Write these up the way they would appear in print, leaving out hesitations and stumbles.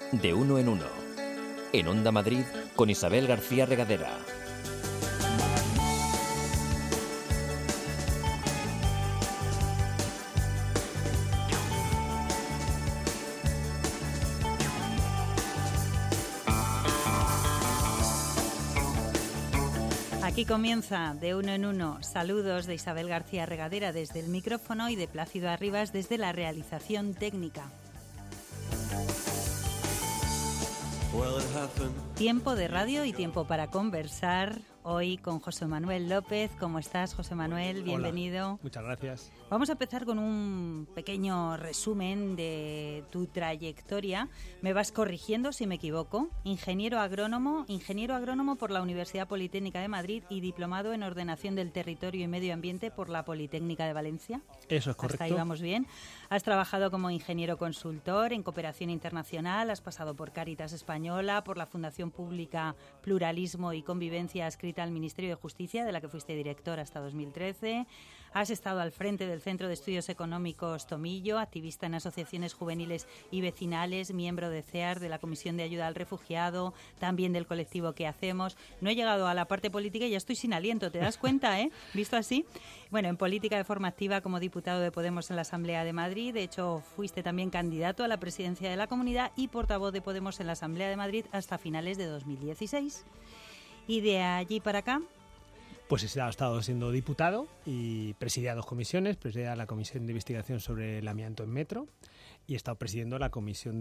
De uno en uno. En Onda Madrid con Isabel García Regadera. Aquí comienza De uno en uno. Saludos de Isabel García Regadera desde el micrófono y de Plácido Arribas desde la realización técnica. Tiempo de radio y tiempo para conversar. Hoy con José Manuel López. ¿Cómo estás, José Manuel? Bienvenido. Hola, muchas gracias. Vamos a empezar con un pequeño resumen de tu trayectoria. Me vas corrigiendo si me equivoco. Ingeniero agrónomo por la Universidad Politécnica de Madrid y diplomado en Ordenación del Territorio y Medio Ambiente por la Politécnica de Valencia. Eso es correcto. Hasta ahí vamos bien. Has trabajado como ingeniero consultor en cooperación internacional, has pasado por Cáritas Española, por la Fundación Pública Pluralismo y Convivencia adscrita al Ministerio de Justicia, de la que fuiste director hasta 2013. Has estado al frente del Centro de Estudios Económicos Tomillo, activista en asociaciones juveniles y vecinales, miembro de CEAR, de la Comisión de Ayuda al Refugiado, también del colectivo ¿Qué hacemos? No he llegado a la parte política y ya estoy sin aliento, ¿te das cuenta, visto así? Bueno, en política de forma activa como diputado de Podemos en la Asamblea de Madrid. De hecho, fuiste también candidato a la presidencia de la Comunidad y portavoz de Podemos en la Asamblea de Madrid hasta finales de 2016. Y de allí para acá... Pues he estado siendo diputado y presidía dos comisiones. Presidía la Comisión de Investigación sobre el Amianto en Metro y he estado presidiendo la Comisión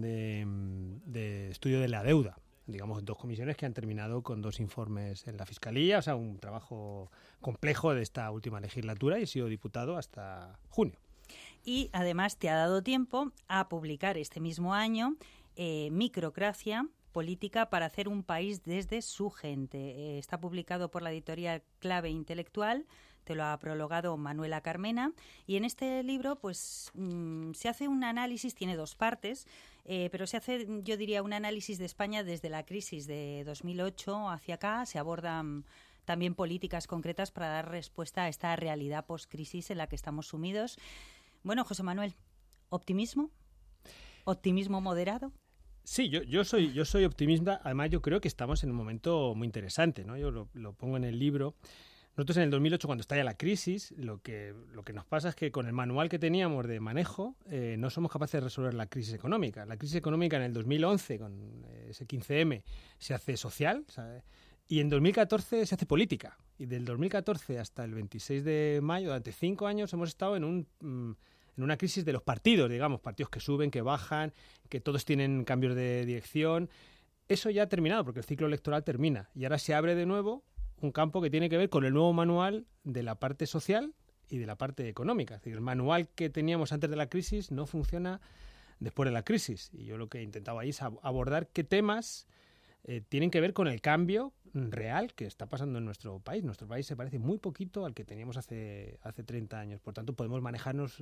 de Estudio de la Deuda. Digamos, dos comisiones que han terminado con dos informes en la Fiscalía. O sea, un trabajo complejo de esta última legislatura y he sido diputado hasta junio. Y además te ha dado tiempo a publicar este mismo año Microcracia, política para hacer un país desde su gente. Está publicado por la editorial Clave Intelectual, te lo ha prologado Manuela Carmena, y en este libro pues se hace un análisis, tiene dos partes, pero se hace, yo diría, un análisis de España desde la crisis de 2008 hacia acá. Se abordan también políticas concretas para dar respuesta a esta realidad post-crisis en la que estamos sumidos. Bueno, José Manuel, ¿optimismo? ¿Optimismo moderado? Sí, yo soy optimista. Además, yo creo que estamos en un momento muy interesante, ¿no? Yo lo pongo en el libro. Nosotros en el 2008, cuando estalla la crisis, lo que nos pasa es que con el manual que teníamos de manejo no somos capaces de resolver la crisis económica. La crisis económica en el 2011, con ese 15M, se hace social, ¿sabes? Y en 2014 se hace política. Y del 2014 hasta el 26 de mayo, durante 5 años, hemos estado en una crisis de los partidos, digamos, partidos que suben, que bajan, que todos tienen cambios de dirección. Eso ya ha terminado, porque el ciclo electoral termina. Y ahora se abre de nuevo un campo que tiene que ver con el nuevo manual de la parte social y de la parte económica. Es decir, el manual que teníamos antes de la crisis no funciona después de la crisis. Y yo lo que he intentado ahí es abordar qué temas tienen que ver con el cambio real que está pasando en nuestro país. Nuestro país se parece muy poquito al que teníamos hace 30 años. Por tanto, podemos manejarnos,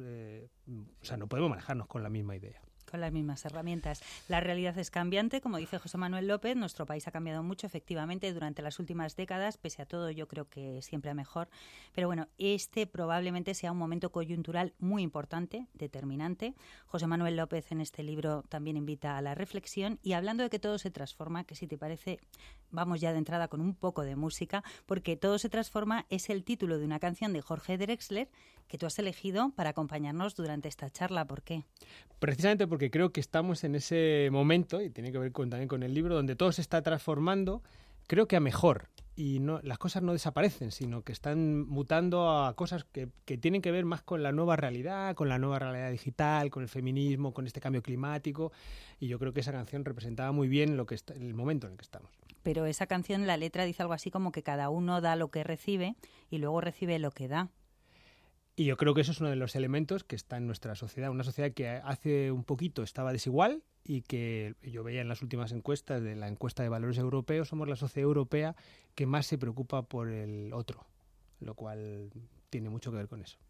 no podemos manejarnos con la misma idea. Con las mismas herramientas. La realidad es cambiante, como dice José Manuel López. Nuestro país ha cambiado mucho, efectivamente, durante las últimas décadas. Pese a todo, yo creo que siempre a mejor. Pero bueno, este probablemente sea un momento coyuntural muy importante, determinante. José Manuel López en este libro también invita a la reflexión. Y hablando de que todo se transforma, que si te parece, vamos ya de entrada con un poco de música, porque Todo se transforma es el título de una canción de Jorge Drexler que tú has elegido para acompañarnos durante esta charla. ¿Por qué? Precisamente porque creo que estamos en ese momento, y tiene que ver también con el libro, donde todo se está transformando, creo que a mejor. Y las cosas no desaparecen, sino que están mutando a cosas que tienen que ver más con la nueva realidad, con la nueva realidad digital, con el feminismo, con este cambio climático. Y yo creo que esa canción representaba muy bien el momento en el que estamos. Pero esa canción, la letra dice algo así como que cada uno da lo que recibe y luego recibe lo que da. Y yo creo que eso es uno de los elementos que está en nuestra sociedad, una sociedad que hace un poquito estaba desigual y que yo veía en las últimas encuestas, de la encuesta de valores europeos, somos la sociedad europea que más se preocupa por el otro, lo cual tiene mucho que ver con eso.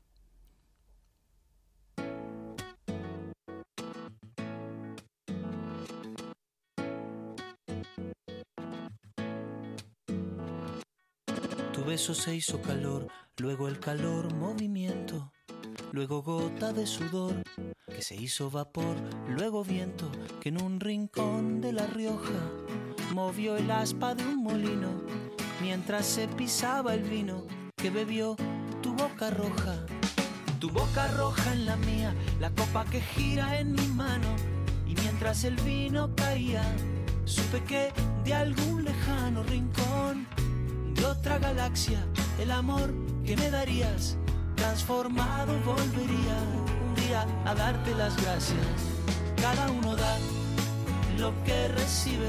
Tu beso se hizo calor, luego el calor movimiento. luego gota de sudor que se hizo vapor, luego viento que en un rincón de La Rioja movió el aspa de un molino mientras se pisaba el vino que bebió tu boca roja. Tu boca roja en la mía, la copa que gira en mi mano, y mientras el vino caía, supe que de algún lejano rincón de otra galaxia, el amor que me darías, transformado volvería un día a darte las gracias. Cada uno da lo que recibe,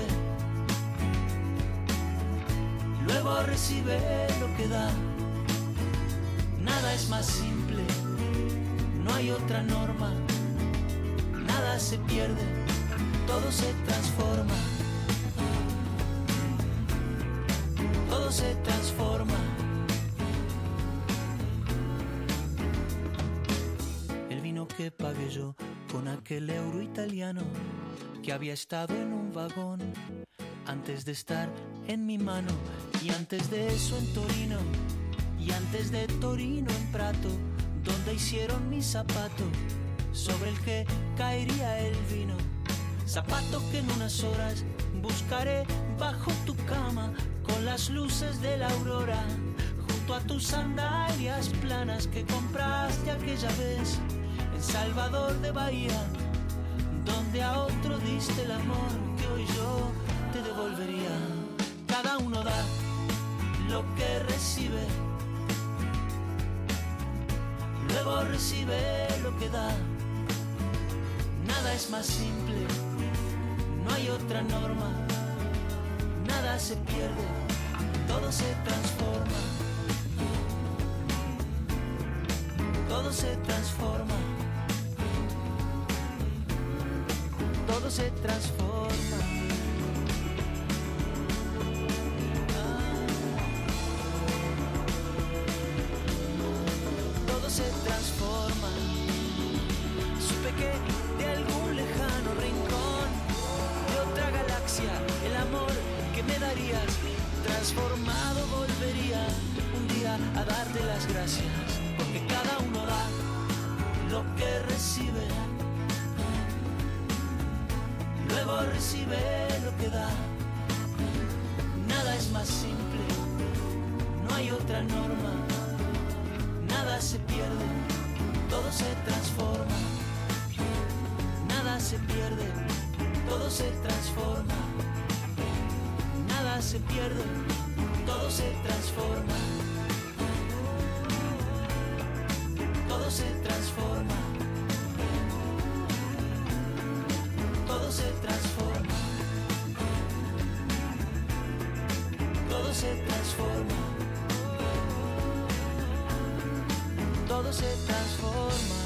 luego recibe lo que da. Nada es más simple, no hay otra norma, nada se pierde, todo se transforma, todo se transforma. El vino que pagué yo con aquel euro italiano que había estado en un vagón antes de estar en mi mano, y antes de eso en Torino, y antes de Torino en Prato, donde hicieron mi zapato sobre el que caería el vino. Zapato que en unas horas buscaré bajo tu cama con las luces de la aurora, junto a tus sandalias planas que compraste aquella vez en Salvador de Bahía, donde a otro diste el amor que hoy yo te devolvería. Cada uno da lo que recibe, luego recibe lo que da. Nada es más simple, no hay otra norma, nada se pierde, todo se transforma, todo se transforma, todo se transforma. Se transforma. Supe que de algún lejano rincón de otra galaxia, el amor que me darías, transformado volvería un día a darte las gracias, porque cada uno da lo que recibe, luego recibe lo que da. Nada es más simple, no hay otra norma, nada se pierde, todo se transforma. Nada se pierde, todo se transforma. Nada se pierde, todo se transforma. Todo se transforma. Todo se transforma. Todo se transforma. Todo se transforma.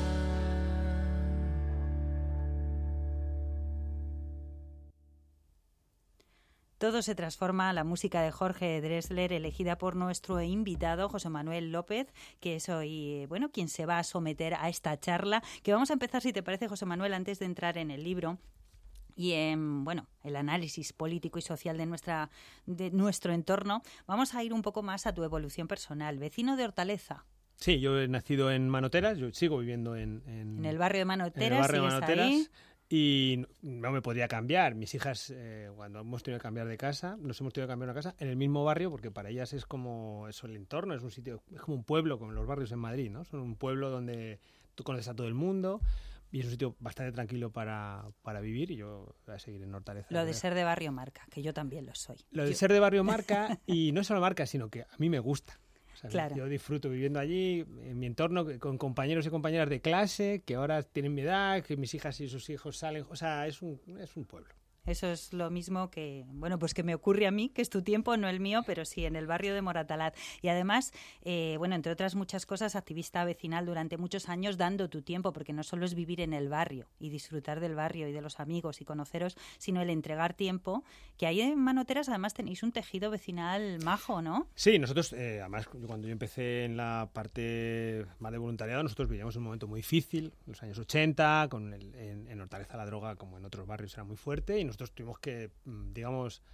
Todo se transforma, la música de Jorge Drexler, elegida por nuestro invitado José Manuel López, que es hoy, quien se va a someter a esta charla, que vamos a empezar, si te parece, José Manuel, antes de entrar en el libro y en el análisis político y social de nuestro entorno. Vamos a ir un poco más a tu evolución personal. Vecino de Hortaleza. Sí, yo he nacido en Manoteras, yo sigo viviendo en el barrio de Manoteras. En el barrio de Manoteras. Ahí. Y no me podía cambiar. Mis hijas, cuando hemos tenido que cambiar de casa, nos hemos tenido que cambiar una casa en el mismo barrio, porque para ellas es como eso, el entorno, es un sitio, es como un pueblo, como los barrios en Madrid, ¿no? Son un pueblo donde tú conoces a todo el mundo y es un sitio bastante tranquilo para vivir, y yo voy a seguir en Hortaleza. Lo de ser de barrio marca, que yo también lo soy. Lo de ser de barrio marca, y no solo marca, sino que a mí me gusta. O sea, claro. Yo disfruto viviendo allí, en mi entorno, con compañeros y compañeras de clase que ahora tienen mi edad, que mis hijas y sus hijos salen. O sea, es un pueblo. Eso es lo mismo que, que me ocurre a mí, que es tu tiempo, no el mío, pero sí en el barrio de Moratalaz. Y además, entre otras muchas cosas, activista vecinal durante muchos años, dando tu tiempo, porque no solo es vivir en el barrio y disfrutar del barrio y de los amigos y conoceros, sino el entregar tiempo, que ahí en Manoteras además tenéis un tejido vecinal majo, ¿no? Sí, nosotros, además, cuando yo empecé en la parte más de voluntariado, nosotros vivíamos un momento muy difícil, en los años 80, en Hortaleza la droga, como en otros barrios, era muy fuerte, y nosotros tuvimos que,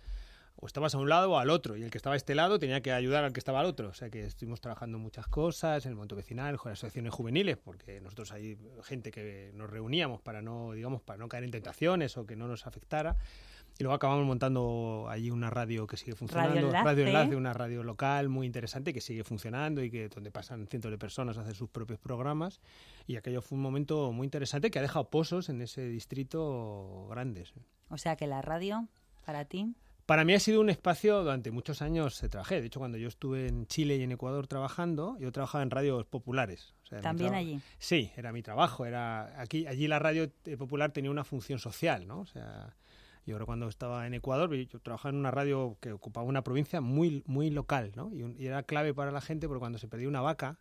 o estabas a un lado o al otro, y el que estaba a este lado tenía que ayudar al que estaba al otro. O sea que estuvimos trabajando en muchas cosas, en el movimiento vecinal, con las asociaciones juveniles, porque nosotros hay gente que nos reuníamos para no caer en tentaciones o que no nos afectara. Y luego acabamos montando allí una radio que sigue funcionando, Radio Enlace, una radio local muy interesante que sigue funcionando y donde pasan cientos de personas a hacer sus propios programas. Y aquello fue un momento muy interesante que ha dejado pozos en ese distrito grandes. O sea que la radio, para ti... Para mí ha sido un espacio durante muchos años trabajé. De hecho, cuando yo estuve en Chile y en Ecuador trabajando, yo trabajaba en radios populares. O sea, ¿también allí? Sí, era mi trabajo. Allí la radio popular tenía una función social, ¿no? O sea, yo ahora cuando estaba en Ecuador, yo trabajaba en una radio que ocupaba una provincia muy, muy local, ¿no? Y era clave para la gente porque cuando se perdía una vaca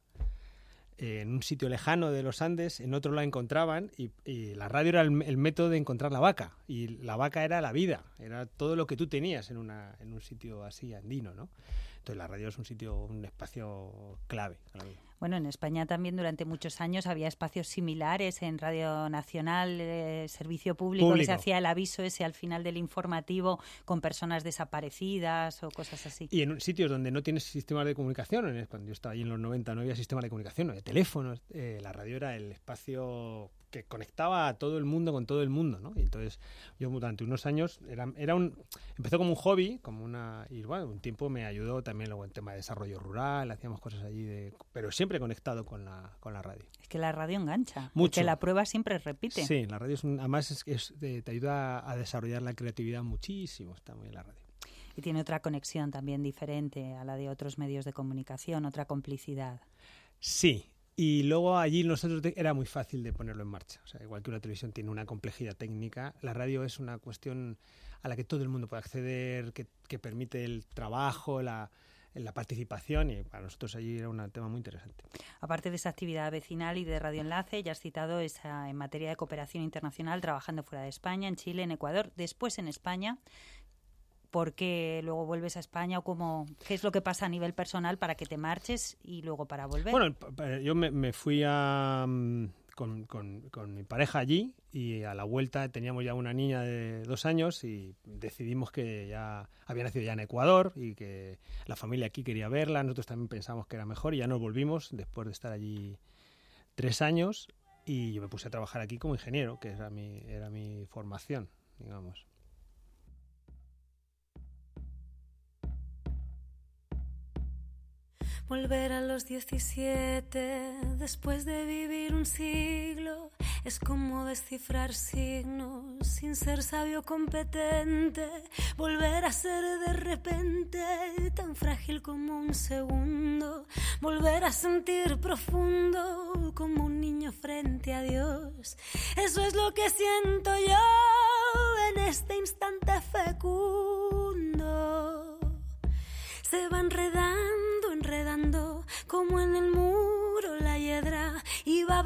en un sitio lejano de los Andes, en otro la encontraban y la radio era el método de encontrar la vaca. Y la vaca era la vida, era todo lo que tú tenías en un sitio así andino, ¿no? Entonces la radio es un espacio clave. Bueno, en España también durante muchos años había espacios similares en Radio Nacional, servicio público, que se hacía el aviso ese al final del informativo con personas desaparecidas o cosas así. Y en sitios donde no tienes sistemas de comunicación, cuando yo estaba allí en los 90 no había sistemas de comunicación, no había teléfonos, la radio era el espacio que conectaba a todo el mundo con todo el mundo, ¿no? Y entonces yo durante unos años empezó como un hobby, y bueno, un tiempo me ayudó también luego en tema de desarrollo rural, hacíamos cosas allí pero siempre conectado con la radio. Es que la radio engancha, mucho. Porque la prueba siempre repite. Sí, la radio además te ayuda a desarrollar la creatividad muchísimo, está muy bien la radio. Y tiene otra conexión también diferente a la de otros medios de comunicación, otra complicidad. Sí. Y luego allí nosotros era muy fácil de ponerlo en marcha. O sea, igual que una televisión tiene una complejidad técnica, la radio es una cuestión a la que todo el mundo puede acceder, que permite el trabajo, la participación, y para nosotros allí era un tema muy interesante. Aparte de esa actividad vecinal y de Radio Enlace, ya has citado esa en materia de cooperación internacional, trabajando fuera de España, en Chile, en Ecuador, después en España. ¿Por qué luego vuelves a España o qué es lo que pasa a nivel personal para que te marches y luego para volver? Bueno, yo me fui con mi pareja allí y a la vuelta teníamos ya una niña de 2 años y decidimos que ya había nacido ya en Ecuador y que la familia aquí quería verla. Nosotros también pensamos que era mejor y ya nos volvimos después de estar allí 3 años y yo me puse a trabajar aquí como ingeniero, que era mi formación, digamos. Volver a los 17, después de vivir un siglo, es como descifrar signos sin ser sabio competente. Volver a ser de repente tan frágil como un segundo. Volver a sentir profundo como un niño frente a Dios. Eso es lo que siento yo en este instante fecundo. Se va enredando como en el muro la hiedra y va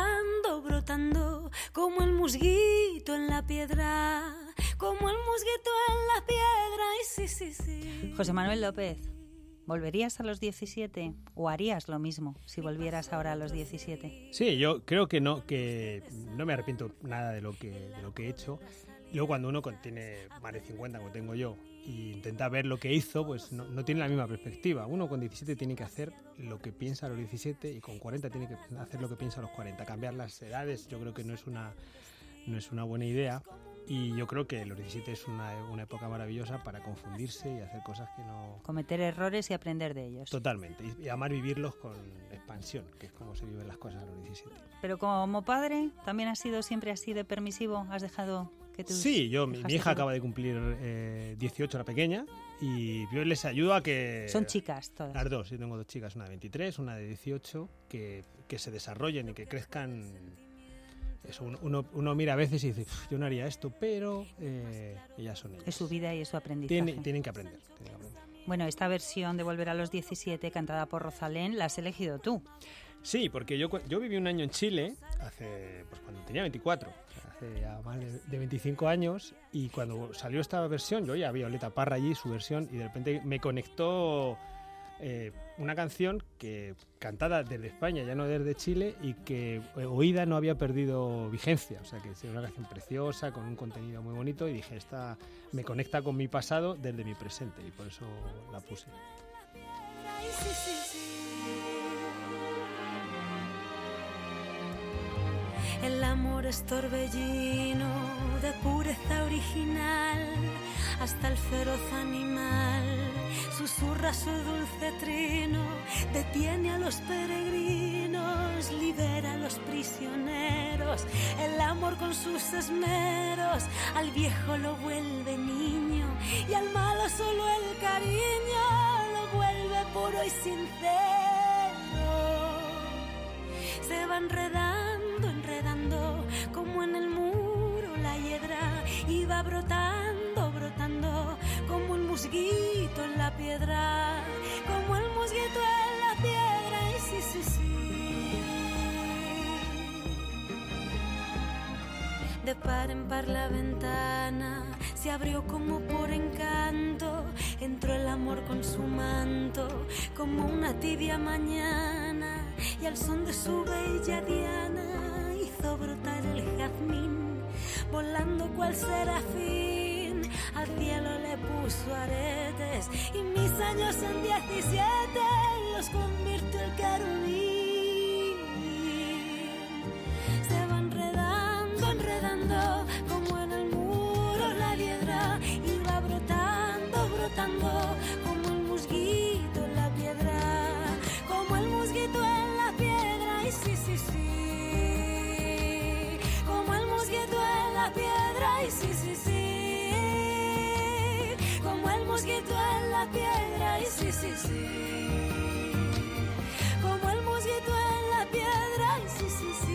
brotando como el musguito en la piedra, como el musguito en la piedra. Y sí. José Manuel López, ¿volverías a los 17 o harías lo mismo si volvieras ahora a los 17? Sí, yo creo que no me arrepiento nada de lo que he hecho. Luego cuando uno tiene más de 50, como tengo yo, y intenta ver lo que hizo, pues no tiene la misma perspectiva. Uno con 17 tiene que hacer lo que piensa a los 17 y con 40 tiene que hacer lo que piensa a los 40. Cambiar las edades yo creo que no es una buena idea y yo creo que los 17 es una época maravillosa para confundirse y hacer cosas que no... Cometer errores y aprender de ellos. Totalmente. Y además vivirlos con expansión, que es como se viven las cosas a los 17. Pero como padre, ¿también has sido siempre así de permisivo? ¿Has dejado...? Sí, mi hija acaba de cumplir 18, la pequeña, y yo les ayudo a que... Son chicas todas. Las dos, yo tengo 2 chicas, una de 23, una de 18, que se desarrollen y que crezcan. Eso, uno mira a veces y dice, yo no haría esto, pero ellas son ellas. Es su vida y es su aprendizaje. Tienen que aprender. Bueno, esta versión de Volver a los 17, cantada por Rosalén, la has elegido tú. Sí, porque yo viví un año en Chile, cuando tenía 24, hace ya más de 25 años, y cuando salió esta versión, yo ya vi a Violeta Parra allí, su versión, y de repente me conectó una canción que cantada desde España, ya no desde Chile, y que oída no había perdido vigencia. O sea, que es una canción preciosa, con un contenido muy bonito, y dije, esta me conecta con mi pasado desde mi presente, y por eso la puse. El amor es torbellino de pureza original, hasta el feroz animal susurra su dulce trino, detiene a los peregrinos, libera a los prisioneros. El amor con sus esmeros al viejo lo vuelve niño, y al malo solo el cariño lo vuelve puro y sincero. Se va enredando como en el muro la hiedra, y va brotando como un musguito en la piedra, como el musguito en la piedra. Y sí. De par en par la ventana se abrió como por encanto, entró el amor con su manto como una tibia mañana, y al son de su bella diana hizo brotar el jazmín, volando cual serafín, al cielo le puso aretes, y mis años en 17 los convirtió el querubín. Se va enredando como en el muro la hiedra, y va brotando como el musguito en la piedra, como el musguito en la piedra. Y sí, como el musguito en la piedra. Y sí, como el musguito en la piedra. Y sí, como el musguito en la piedra. Y sí.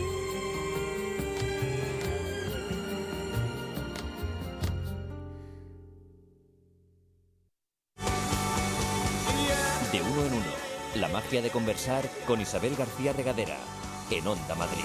De uno en uno, la magia de conversar con Isabel García Regadera, en Onda Madrid.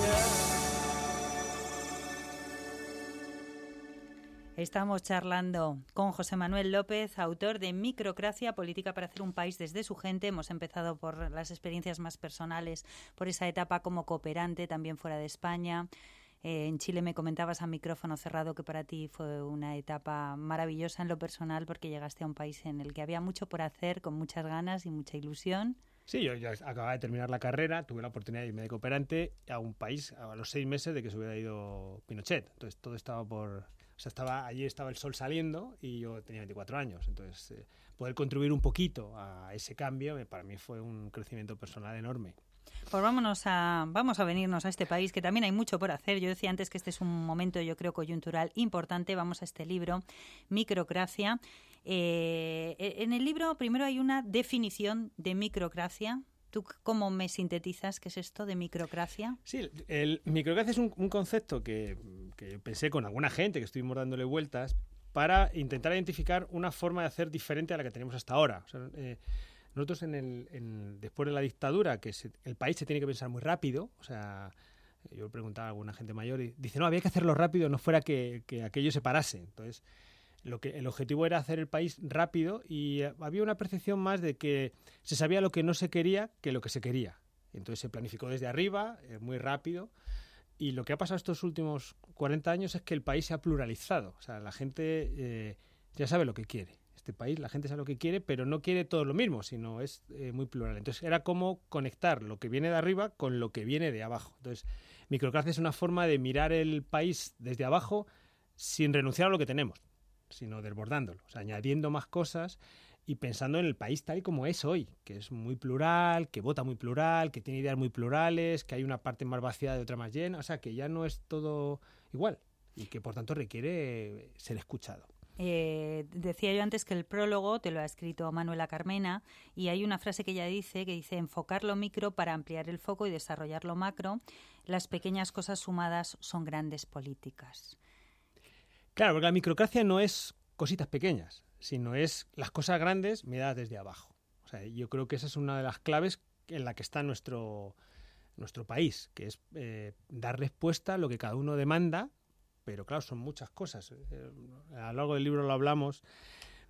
Estamos charlando con José Manuel López, autor de Microcracia, política para hacer un país desde su gente. Hemos empezado por las experiencias más personales, por esa etapa como cooperante, también fuera de España. En Chile me comentabas a micrófono cerrado que para ti fue una etapa maravillosa en lo personal, porque llegaste a un país en el que había mucho por hacer, con muchas ganas y mucha ilusión. Sí, yo ya acababa de terminar la carrera, tuve la oportunidad de irme de cooperante a un país a los 6 meses de que se hubiera ido Pinochet. Entonces todo estaba allí estaba el sol saliendo y yo tenía 24 años. Entonces poder contribuir un poquito a ese cambio para mí fue un crecimiento personal enorme. Pues vamos a venirnos a este país, que también hay mucho por hacer. Yo decía antes que este es un momento, yo creo, coyuntural importante. Vamos a este libro, Microcracia. En el libro primero hay una definición de microcracia. ¿Tú cómo me sintetizas qué es esto de microcracia? Sí, el microcracia es un concepto que pensé con alguna gente, que estuvimos dándole vueltas, para intentar identificar una forma de hacer diferente a la que tenemos hasta ahora. O sea, nosotros después de la dictadura, que el país se tiene que pensar muy rápido, o sea, yo preguntaba a alguna gente mayor y dice, no, había que hacerlo rápido, no fuera que aquello se parase. Entonces, el objetivo era hacer el país rápido, y había una percepción más de que se sabía lo que no se quería que lo que se quería. Entonces se planificó desde arriba, muy rápido, y lo que ha pasado estos últimos 40 años es que el país se ha pluralizado. O sea, la gente ya sabe lo que quiere. Este país, la gente sabe lo que quiere, pero no quiere todo lo mismo, sino es muy plural. Entonces era como conectar lo que viene de arriba con lo que viene de abajo. Entonces, microcracia es una forma de mirar el país desde abajo sin renunciar a lo que tenemos, sino desbordándolo, o sea, añadiendo más cosas y pensando en el país tal y como es hoy, que es muy plural, que vota muy plural, que tiene ideas muy plurales, que hay una parte más vaciada y otra más llena, o sea, que ya no es todo igual y que por tanto requiere ser escuchado. Decía yo antes que el prólogo te lo ha escrito Manuela Carmena, y hay una frase que ella dice, enfocar lo micro para ampliar el foco y desarrollar lo macro. Las pequeñas cosas sumadas son grandes políticas. Claro, porque la microcracia no es cositas pequeñas, sino es las cosas grandes miradas desde abajo. O sea, yo creo que esa es una de las claves en la que está nuestro país, que es dar respuesta a lo que cada uno demanda. Pero claro, son muchas cosas. A lo largo del libro lo hablamos.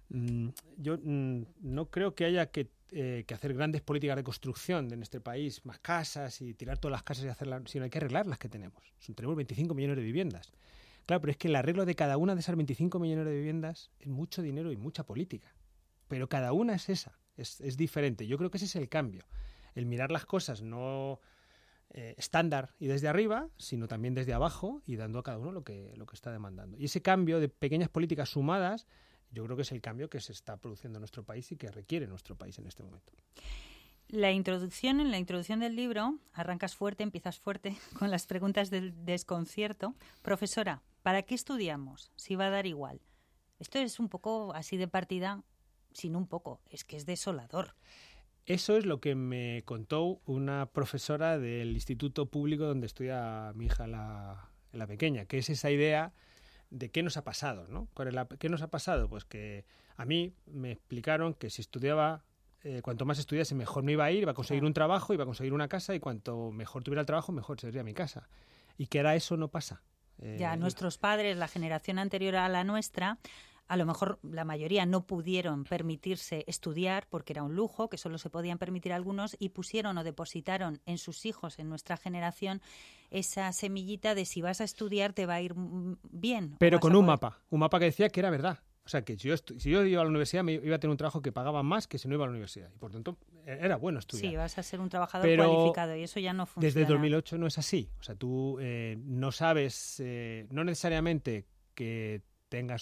Yo no creo que haya que hacer grandes políticas de construcción en este país, más casas y tirar todas las casas y hacerlas, sino hay que arreglar las que tenemos. Tenemos 25 millones de viviendas. Claro, pero es que el arreglo de cada una de esas 25 millones de viviendas es mucho dinero y mucha política. Pero cada una es esa, es diferente. Yo creo que ese es el cambio. El mirar las cosas no estándar y desde arriba, sino también desde abajo y dando a cada uno lo que está demandando. Y ese cambio de pequeñas políticas sumadas, yo creo que es el cambio que se está produciendo en nuestro país y que requiere nuestro país en este momento. En la introducción del libro, arrancas fuerte, empiezas fuerte, con las preguntas del desconcierto. Profesora, ¿para qué estudiamos? Si va a dar igual. Esto es un poco así de partida, sin un poco, es que es desolador. Eso es lo que me contó una profesora del instituto público donde estudia mi hija, la pequeña, que es esa idea de qué nos ha pasado, ¿no? ¿Qué nos ha pasado? Pues que a mí me explicaron que si estudiaba, cuanto más estudiase, mejor me iba a ir, iba a conseguir un trabajo, iba a conseguir una casa, y cuanto mejor tuviera el trabajo, mejor sería mi casa. Y que ahora eso no pasa. Ya nuestros padres, la generación anterior a la nuestra, a lo mejor la mayoría no pudieron permitirse estudiar porque era un lujo, que solo se podían permitir algunos, y pusieron o depositaron en sus hijos, en nuestra generación, esa semillita de si vas a estudiar te va a ir bien. Pero con un mapa que decía que era verdad. O sea, que si yo iba a la universidad me iba a tener un trabajo que pagaba más que si no iba a la universidad. Y por tanto, era bueno estudiar. Sí, vas a ser un trabajador cualificado y eso ya no funciona. Desde 2008 no es así. O sea, tú no sabes, no necesariamente que tengas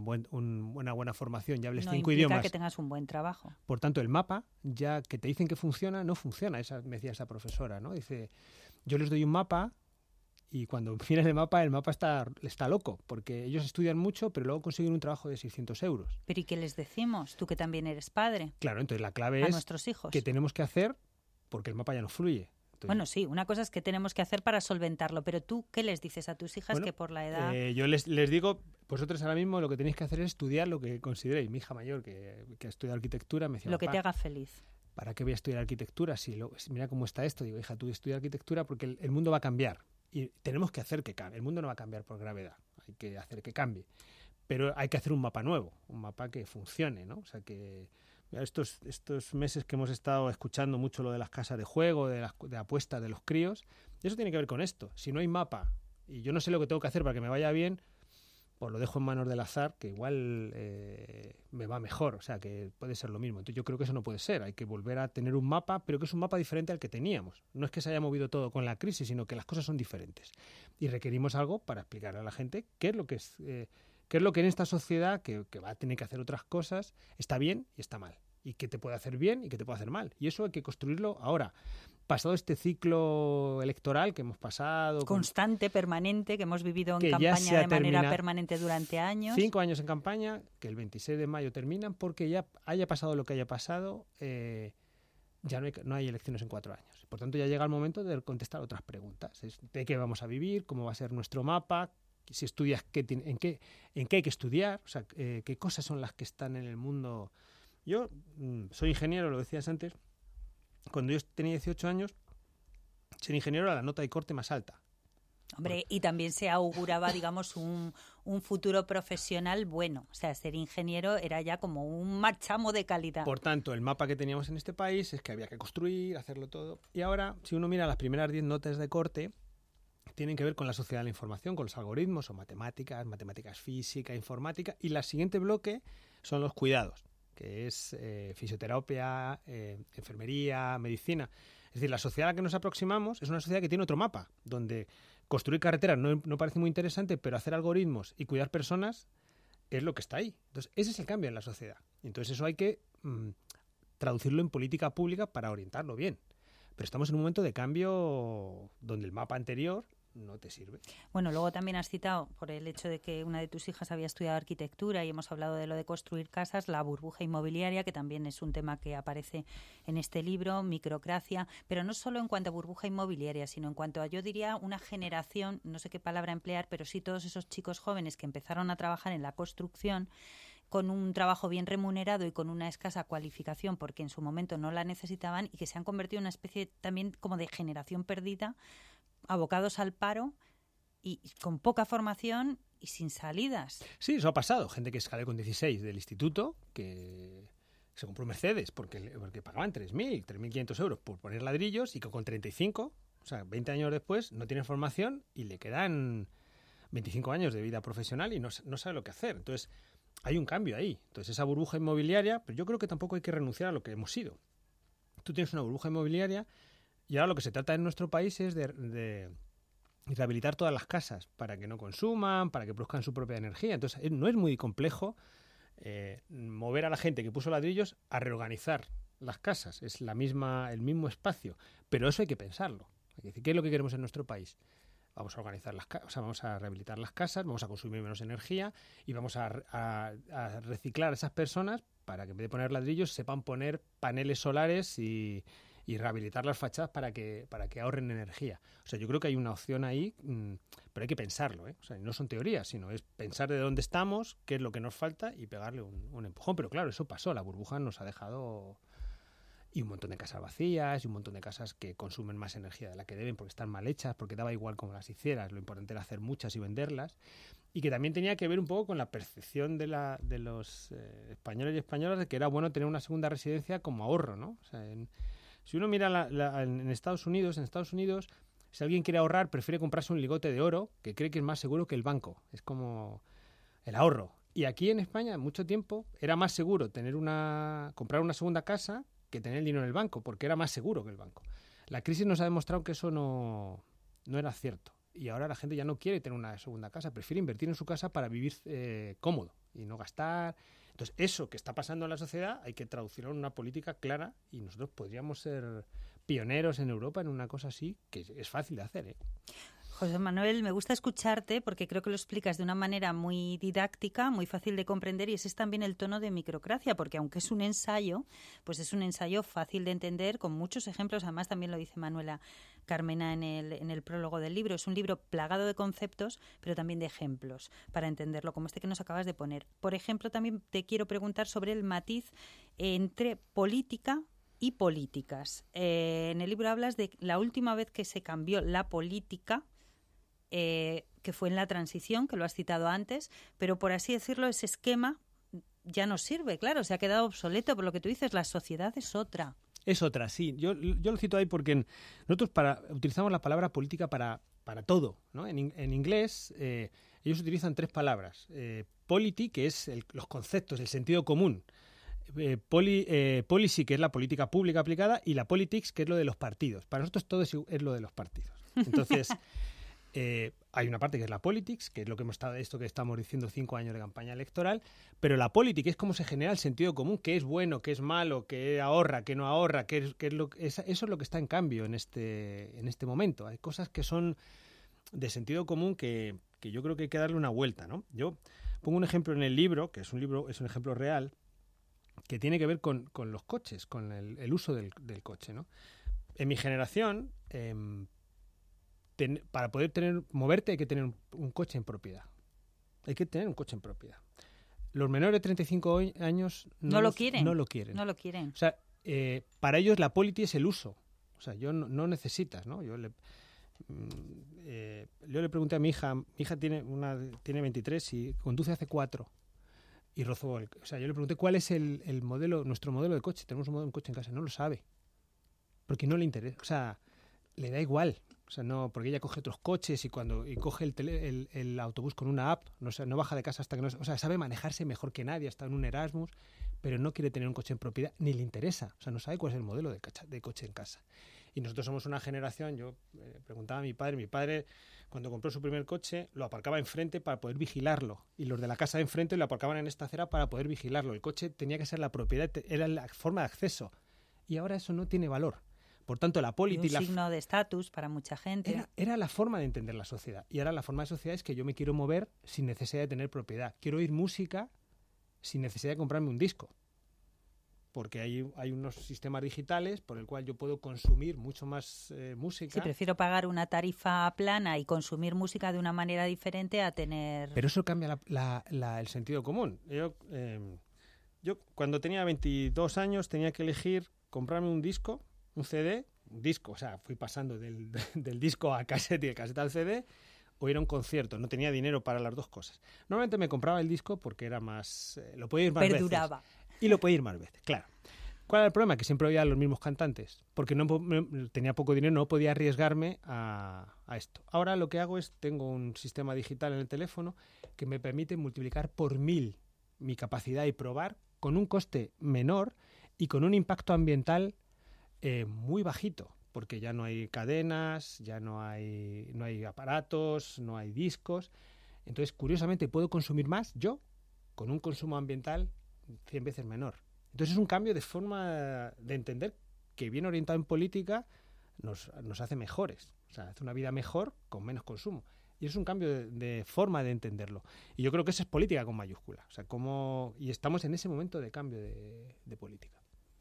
una buena formación y hables 5 idiomas. No implica que tengas un buen trabajo. Por tanto, el mapa, ya que te dicen que funciona, no funciona. Me decía esa profesora, ¿no? Dice, yo les doy un mapa y cuando miran el mapa está loco, porque ellos estudian mucho, pero luego consiguen un trabajo de 600 euros. ¿Pero y qué les decimos? Tú que también eres padre. Claro, entonces la clave es nuestros hijos. ¿Qué tenemos que hacer? Porque el mapa ya no fluye. Entonces, bueno, sí, una cosa es que tenemos que hacer para solventarlo, pero tú, ¿qué les dices a tus hijas que por la edad...? Yo les digo, vosotros ahora mismo lo que tenéis que hacer es estudiar lo que consideréis. Mi hija mayor, que ha estudiado arquitectura, me decía... Lo que te haga feliz. ¿Para qué voy a estudiar arquitectura? Mira cómo está esto. Digo, hija, tú estudia arquitectura porque el mundo va a cambiar. Y tenemos que hacer que cambie. El mundo no va a cambiar por gravedad. Hay que hacer que cambie. Pero hay que hacer un mapa nuevo, un mapa que funcione, ¿no? O sea, que estos meses que hemos estado escuchando mucho lo de las casas de juego, de apuestas de los críos, eso tiene que ver con esto. Si no hay mapa y yo no sé lo que tengo que hacer para que me vaya bien, pues lo dejo en manos del azar, que igual me va mejor. O sea, que puede ser lo mismo. Entonces yo creo que eso no puede ser. Hay que volver a tener un mapa, pero que es un mapa diferente al que teníamos. No es que se haya movido todo con la crisis, sino que las cosas son diferentes. Y requerimos algo para explicar a la gente qué es lo que en esta sociedad, que va a tener que hacer otras cosas, está bien y está mal. Y qué te puede hacer bien y qué te puede hacer mal. Y eso hay que construirlo ahora. Pasado este ciclo electoral que hemos pasado... Constante, permanente, que hemos vivido en campaña de manera permanente durante años. 5 años en campaña, que el 26 de mayo terminan, porque ya haya pasado lo que haya pasado, ya no hay elecciones en 4 años. Por tanto, ya llega el momento de contestar otras preguntas. ¿De qué vamos a vivir? ¿Cómo va a ser nuestro mapa? Si estudias, en qué hay que estudiar, o sea, qué cosas son las que están en el mundo. Yo soy ingeniero, lo decías antes. Cuando yo tenía 18 años, ser ingeniero era la nota de corte más alta. Hombre, y también se auguraba, digamos, un futuro profesional bueno. O sea, ser ingeniero era ya como un marchamo de calidad. Por tanto, el mapa que teníamos en este país es que había que construir, hacerlo todo. Y ahora, si uno mira las primeras 10 notas de corte, tienen que ver con la sociedad de la información, con los algoritmos, o matemáticas física, informática. Y el siguiente bloque son los cuidados, que es fisioterapia, enfermería, medicina. Es decir, la sociedad a la que nos aproximamos es una sociedad que tiene otro mapa, donde construir carreteras no parece muy interesante, pero hacer algoritmos y cuidar personas es lo que está ahí. Entonces, ese es el cambio en la sociedad. Entonces, eso hay que traducirlo en política pública para orientarlo bien. Pero estamos en un momento de cambio donde el mapa anterior no te sirve. Bueno, luego también has citado, por el hecho de que una de tus hijas había estudiado arquitectura y hemos hablado de lo de construir casas, la burbuja inmobiliaria, que también es un tema que aparece en este libro, microcracia, pero no solo en cuanto a burbuja inmobiliaria, sino en cuanto a, yo diría, una generación, no sé qué palabra emplear, pero sí todos esos chicos jóvenes que empezaron a trabajar en la construcción con un trabajo bien remunerado y con una escasa cualificación porque en su momento no la necesitaban y que se han convertido en una especie también como de generación perdida, abocados al paro y con poca formación y sin salidas. Sí, eso ha pasado. Gente que sale con 16 del instituto, que se compró un Mercedes porque pagaban 3.500 euros por poner ladrillos y que con 35, o sea, 20 años después, no tiene formación y le quedan 25 años de vida profesional y no sabe lo que hacer. Entonces, hay un cambio ahí. Entonces, esa burbuja inmobiliaria, pero yo creo que tampoco hay que renunciar a lo que hemos sido. Tú tienes una burbuja inmobiliaria y ahora lo que se trata en nuestro país es de rehabilitar todas las casas para que no consuman, para que produzcan su propia energía. Entonces, no es muy complejo mover a la gente que puso ladrillos a reorganizar las casas. Es el mismo espacio. Pero eso hay que pensarlo. Hay que decir, ¿qué es lo que queremos en nuestro país? Vamos a organizar vamos a rehabilitar las casas, vamos a consumir menos energía y vamos a reciclar a esas personas para que en vez de poner ladrillos sepan poner paneles solares y rehabilitar las fachadas para que ahorren energía. O sea, yo creo que hay una opción ahí, pero hay que pensarlo, ¿eh? O sea, no son teorías, sino es pensar de dónde estamos, qué es lo que nos falta y pegarle un empujón. Pero claro, eso pasó, la burbuja nos ha dejado... Y un montón de casas vacías, y un montón de casas que consumen más energía de la que deben porque están mal hechas, porque daba igual cómo las hicieras, lo importante era hacer muchas y venderlas, y que también tenía que ver un poco con la percepción de los españoles y españolas de que era bueno tener una segunda residencia como ahorro, ¿no? O sea, si uno mira en Estados Unidos, si alguien quiere ahorrar, prefiere comprarse un lingote de oro, que cree que es más seguro que el banco, es como el ahorro. Y aquí en España, mucho tiempo, era más seguro comprar una segunda casa que tener el dinero en el banco, porque era más seguro que el banco. La crisis nos ha demostrado que eso no era cierto. Y ahora la gente ya no quiere tener una segunda casa, prefiere invertir en su casa para vivir cómodo y no gastar. Entonces, eso que está pasando en la sociedad hay que traducirlo en una política clara y nosotros podríamos ser pioneros en Europa en una cosa así, que es fácil de hacer, ¿eh? José Manuel, me gusta escucharte porque creo que lo explicas de una manera muy didáctica, muy fácil de comprender, y ese es también el tono de Microcracia, porque aunque es un ensayo, pues es un ensayo fácil de entender, con muchos ejemplos. Además, también lo dice Manuela Carmena en el prólogo del libro. Es un libro plagado de conceptos, pero también de ejemplos para entenderlo, como este que nos acabas de poner. Por ejemplo, también te quiero preguntar sobre el matiz entre política y políticas. En el libro hablas de la última vez que se cambió la política, que fue en la transición, que lo has citado antes, pero por así decirlo, ese esquema ya no sirve, claro, se ha quedado obsoleto, por lo que tú dices, la sociedad es otra. Es otra, sí. Yo lo cito ahí porque nosotros utilizamos la palabra política para todo, ¿no? En inglés ellos utilizan 3 palabras. Polity, que es los conceptos, el sentido común. Policy, que es la política pública aplicada, y la politics, que es lo de los partidos. Para nosotros todo es lo de los partidos. Entonces... hay una parte que es la politics, que es lo que que estamos diciendo 5 años de campaña electoral, pero la política es cómo se genera el sentido común, qué es bueno, qué es malo, qué ahorra, qué no ahorra, eso es lo que está en cambio en este momento. Hay cosas que son de sentido común que yo creo que hay que darle una vuelta, ¿no? Yo pongo un ejemplo en el libro, que es un ejemplo real, que tiene que ver con los coches, con el uso del coche, ¿no? En mi generación... para poder moverte hay que tener un coche en propiedad. Hay que tener un coche en propiedad. Los menores de 35 años no lo quieren. No lo quieren. No lo quieren. O sea, para ellos la polity es el uso. O sea, no necesitas, ¿no? Yo le pregunté a mi hija tiene 23 y conduce hace 4 y rozó o sea, yo le pregunté cuál es nuestro modelo de coche. Tenemos un coche en casa, no lo sabe. Porque no le interesa, o sea, le da igual. O sea, no, porque ella coge otros coches y coge el autobús con una app, no baja de casa hasta que no... O sea, sabe manejarse mejor que nadie, está en un Erasmus, pero no quiere tener un coche en propiedad, ni le interesa. O sea, no sabe cuál es el modelo de coche en casa. Y nosotros somos una generación, yo preguntaba a mi padre cuando compró su primer coche, lo aparcaba enfrente para poder vigilarlo. Y los de la casa de enfrente lo aparcaban en esta acera para poder vigilarlo. El coche tenía que ser la propiedad, era la forma de acceso. Y ahora eso no tiene valor. Por tanto, la política... Un signo de estatus para mucha gente. Era la forma de entender la sociedad. Y ahora la forma de sociedad es que yo me quiero mover sin necesidad de tener propiedad. Quiero oír música sin necesidad de comprarme un disco. Porque hay unos sistemas digitales por el cual yo puedo consumir mucho más música. Sí, prefiero pagar una tarifa plana y consumir música de una manera diferente a tener... Pero eso cambia el sentido común. Yo cuando tenía 22 años tenía que elegir comprarme un disco, un CD, o sea, fui pasando del disco a casete y de casete al CD, o ir a un concierto. No tenía dinero para las dos cosas. Normalmente me compraba el disco porque era más... lo podía ir más Perduraba. veces. Y lo podía ir más veces, claro. ¿Cuál era el problema? Que siempre oía a los mismos cantantes. Porque tenía poco dinero, no podía arriesgarme a esto. Ahora lo que hago es, tengo un sistema digital en el teléfono que me permite multiplicar por 1000 mi capacidad y probar con un coste menor y con un impacto ambiental muy bajito. Porque ya no hay cadenas, ya no hay aparatos, no hay discos. Entonces, curiosamente, puedo consumir más yo con un consumo ambiental 100 veces menor. Entonces es un cambio de forma de entender que bien orientado en política nos hace mejores. O sea, hace una vida mejor con menos consumo. Y es un cambio de forma de entenderlo. Y yo creo que eso es política con mayúscula. O sea, y estamos en ese momento de cambio de política.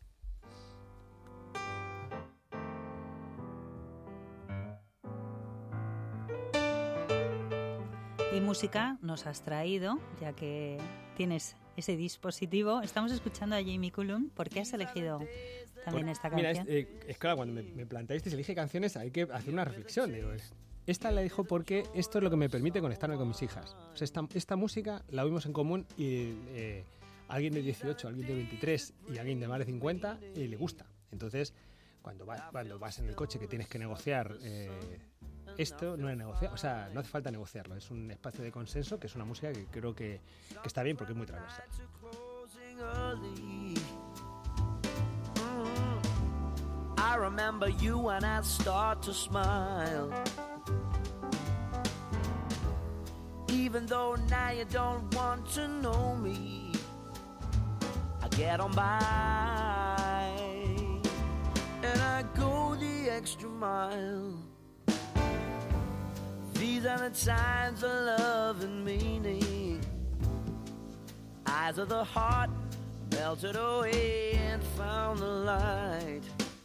Y música nos has traído, ya que tienes ese dispositivo. Estamos escuchando a Jamie Cullum. ¿Por qué has elegido también esta canción? Mira, es claro, cuando me planteaste elige canciones, hay que hacer una reflexión. Digo, esta la elijo porque esto es lo que me permite conectarme con mis hijas. O sea, esta música la oímos en común y alguien de 18, alguien de 23 y alguien de más de 50 le gusta. Entonces, cuando vas en el coche que tienes que negociar... esto no es negociar, o sea, no hace falta negociarlo, es un espacio de consenso que es una música que creo que está bien porque es muy transversal. I remember you when I start to smile. Even though now you don't want to know me, I get on by and I go the extra mile. These are the times of love and meaning. Eyes of the heart melted away and found the light.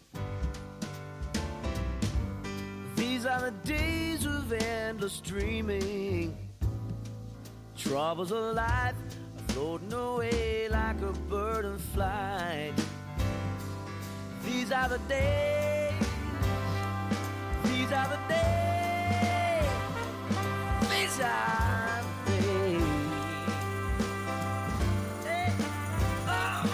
These are the days of endless dreaming. Troubles of life are floating away like a bird in flight. These are the days. These are the days. These are the days. Hey. Oh.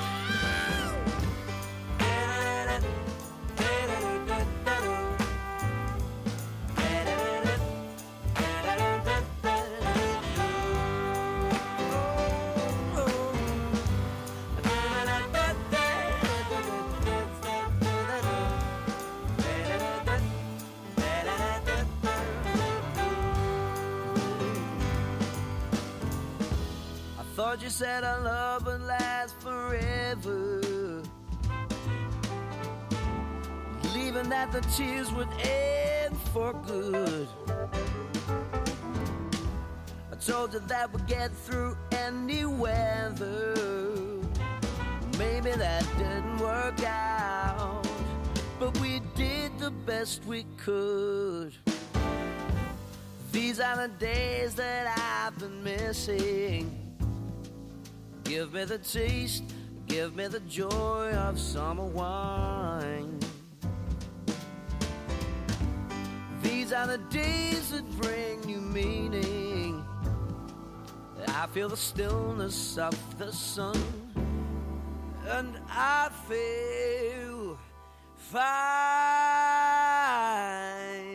Thought you said our love would last forever, believing that the tears would end for good. I told you that we'd get through any weather. Maybe that didn't work out, but we did the best we could. These are the days that I've been missing. Give me the taste, give me the joy of summer wine. These are the days that bring new meaning. I feel the stillness of the sun, and I feel fine.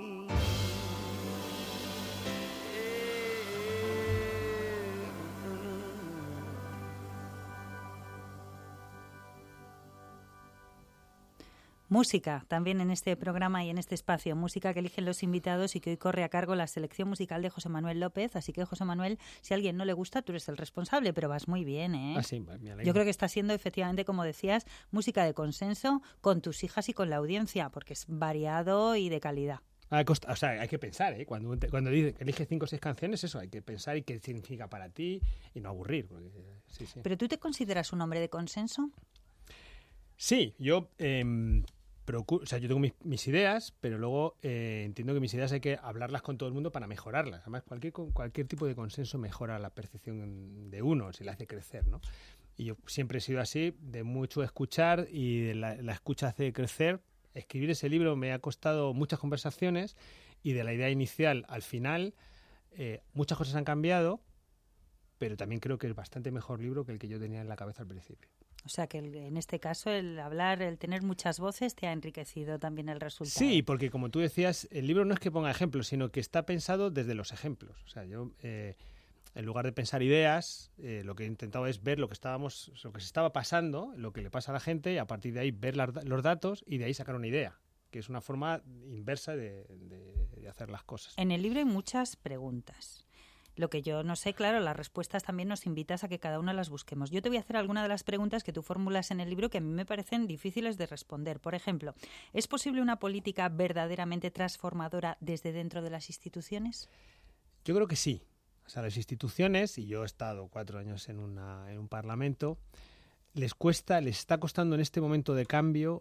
Música, también en este programa y en este espacio, música que eligen los invitados y que hoy corre a cargo la selección musical de José Manuel López. Así que, José Manuel, si a alguien no le gusta, tú eres el responsable, pero vas muy bien, ¿eh? Ah, sí, me alegro. Yo creo que está siendo, efectivamente, como decías, música de consenso con tus hijas y con la audiencia, porque es variado y de calidad. O sea, hay que pensar, ¿eh? Cuando dice que elige 5 o 6 canciones, eso, hay que pensar y qué significa para ti y no aburrir. Porque, sí. ¿Pero tú te consideras un hombre de consenso? Sí, yo... o sea, yo tengo mis ideas, pero luego entiendo que mis ideas hay que hablarlas con todo el mundo para mejorarlas. Además, cualquier tipo de consenso mejora la percepción de uno, se le hace crecer, ¿no? Y yo siempre he sido así, de mucho escuchar, y la escucha hace crecer escribir ese libro me ha costado muchas conversaciones y de la idea inicial al final muchas cosas han cambiado, pero también creo que es bastante mejor libro que el que yo tenía en la cabeza al principio. O sea que en este caso el hablar, el tener muchas voces te ha enriquecido también el resultado. Sí, porque como tú decías, el libro no es que ponga ejemplos, sino que está pensado desde los ejemplos. O sea, yo en lugar de pensar ideas, lo que he intentado es ver lo que se estaba pasando, lo que le pasa a la gente, y a partir de ahí ver los datos y de ahí sacar una idea, que es una forma inversa de hacer las cosas. En el libro hay muchas preguntas. Lo que yo no sé, claro, las respuestas también nos invitas a que cada una las busquemos. Yo te voy a hacer alguna de las preguntas que tú formulas en el libro que a mí me parecen difíciles de responder. Por ejemplo, ¿es posible una política verdaderamente transformadora desde dentro de las instituciones? Yo creo que sí. O sea, las instituciones, y yo he estado 4 años en un parlamento, les está costando en este momento de cambio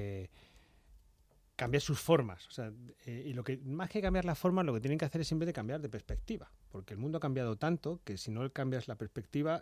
cambiar sus formas. O sea, y más que cambiar la forma, lo que tienen que hacer es simplemente cambiar de perspectiva, porque el mundo ha cambiado tanto que si no cambias la perspectiva,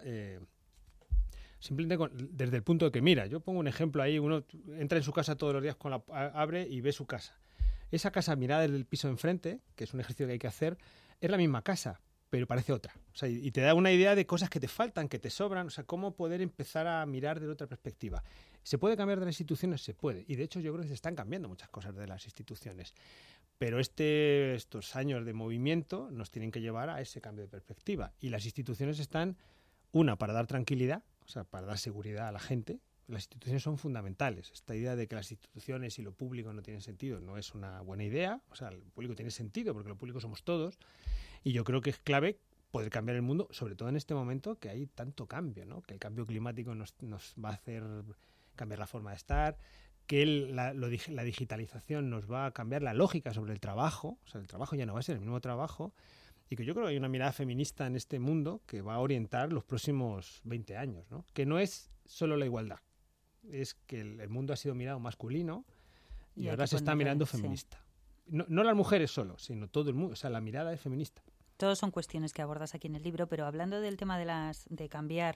simplemente desde el punto de que, mira, yo pongo un ejemplo ahí, uno entra en su casa todos los días, abre y ve su casa. Esa casa mirada desde el piso de enfrente, que es un ejercicio que hay que hacer, es la misma casa, pero parece otra. O sea, y te da una idea de cosas que te faltan, que te sobran, o sea, cómo poder empezar a mirar de otra perspectiva. ¿Se puede cambiar de las instituciones? Se puede. Y de hecho yo creo que se están cambiando muchas cosas de las instituciones. Pero estos años de movimiento nos tienen que llevar a ese cambio de perspectiva. Y las instituciones están, para dar tranquilidad, o sea, para dar seguridad a la gente. Las instituciones son fundamentales. Esta idea de que las instituciones y lo público no tienen sentido no es una buena idea. O sea, lo público tiene sentido porque lo público somos todos. Y yo creo que es clave poder cambiar el mundo, sobre todo en este momento que hay tanto cambio, ¿no? Que el cambio climático nos va a hacer cambiar la forma de estar, que la digitalización nos va a cambiar la lógica sobre el trabajo. O sea, el trabajo ya no va a ser el mismo trabajo. Y que yo creo que hay una mirada feminista en este mundo que va a orientar los próximos 20 años, ¿no? Que no es solo la igualdad. Es que el mundo ha sido mirado masculino y ahora se está mirando feminista. Sí. No las mujeres solo, sino todo el mundo. O sea, la mirada es feminista. Todos son cuestiones que abordas aquí en el libro, pero hablando del tema de cambiar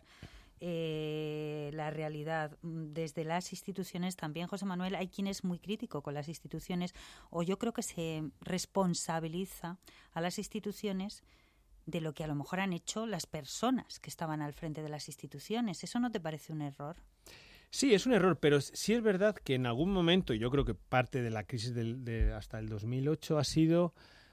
la realidad desde las instituciones, también, José Manuel, hay quien es muy crítico con las instituciones, o yo creo que se responsabiliza a las instituciones de lo que a lo mejor han hecho las personas que estaban al frente de las instituciones. ¿Eso no te parece un error? Sí, es un error, pero sí es verdad que en algún momento, y yo creo que parte de la crisis hasta el 2008 ha sido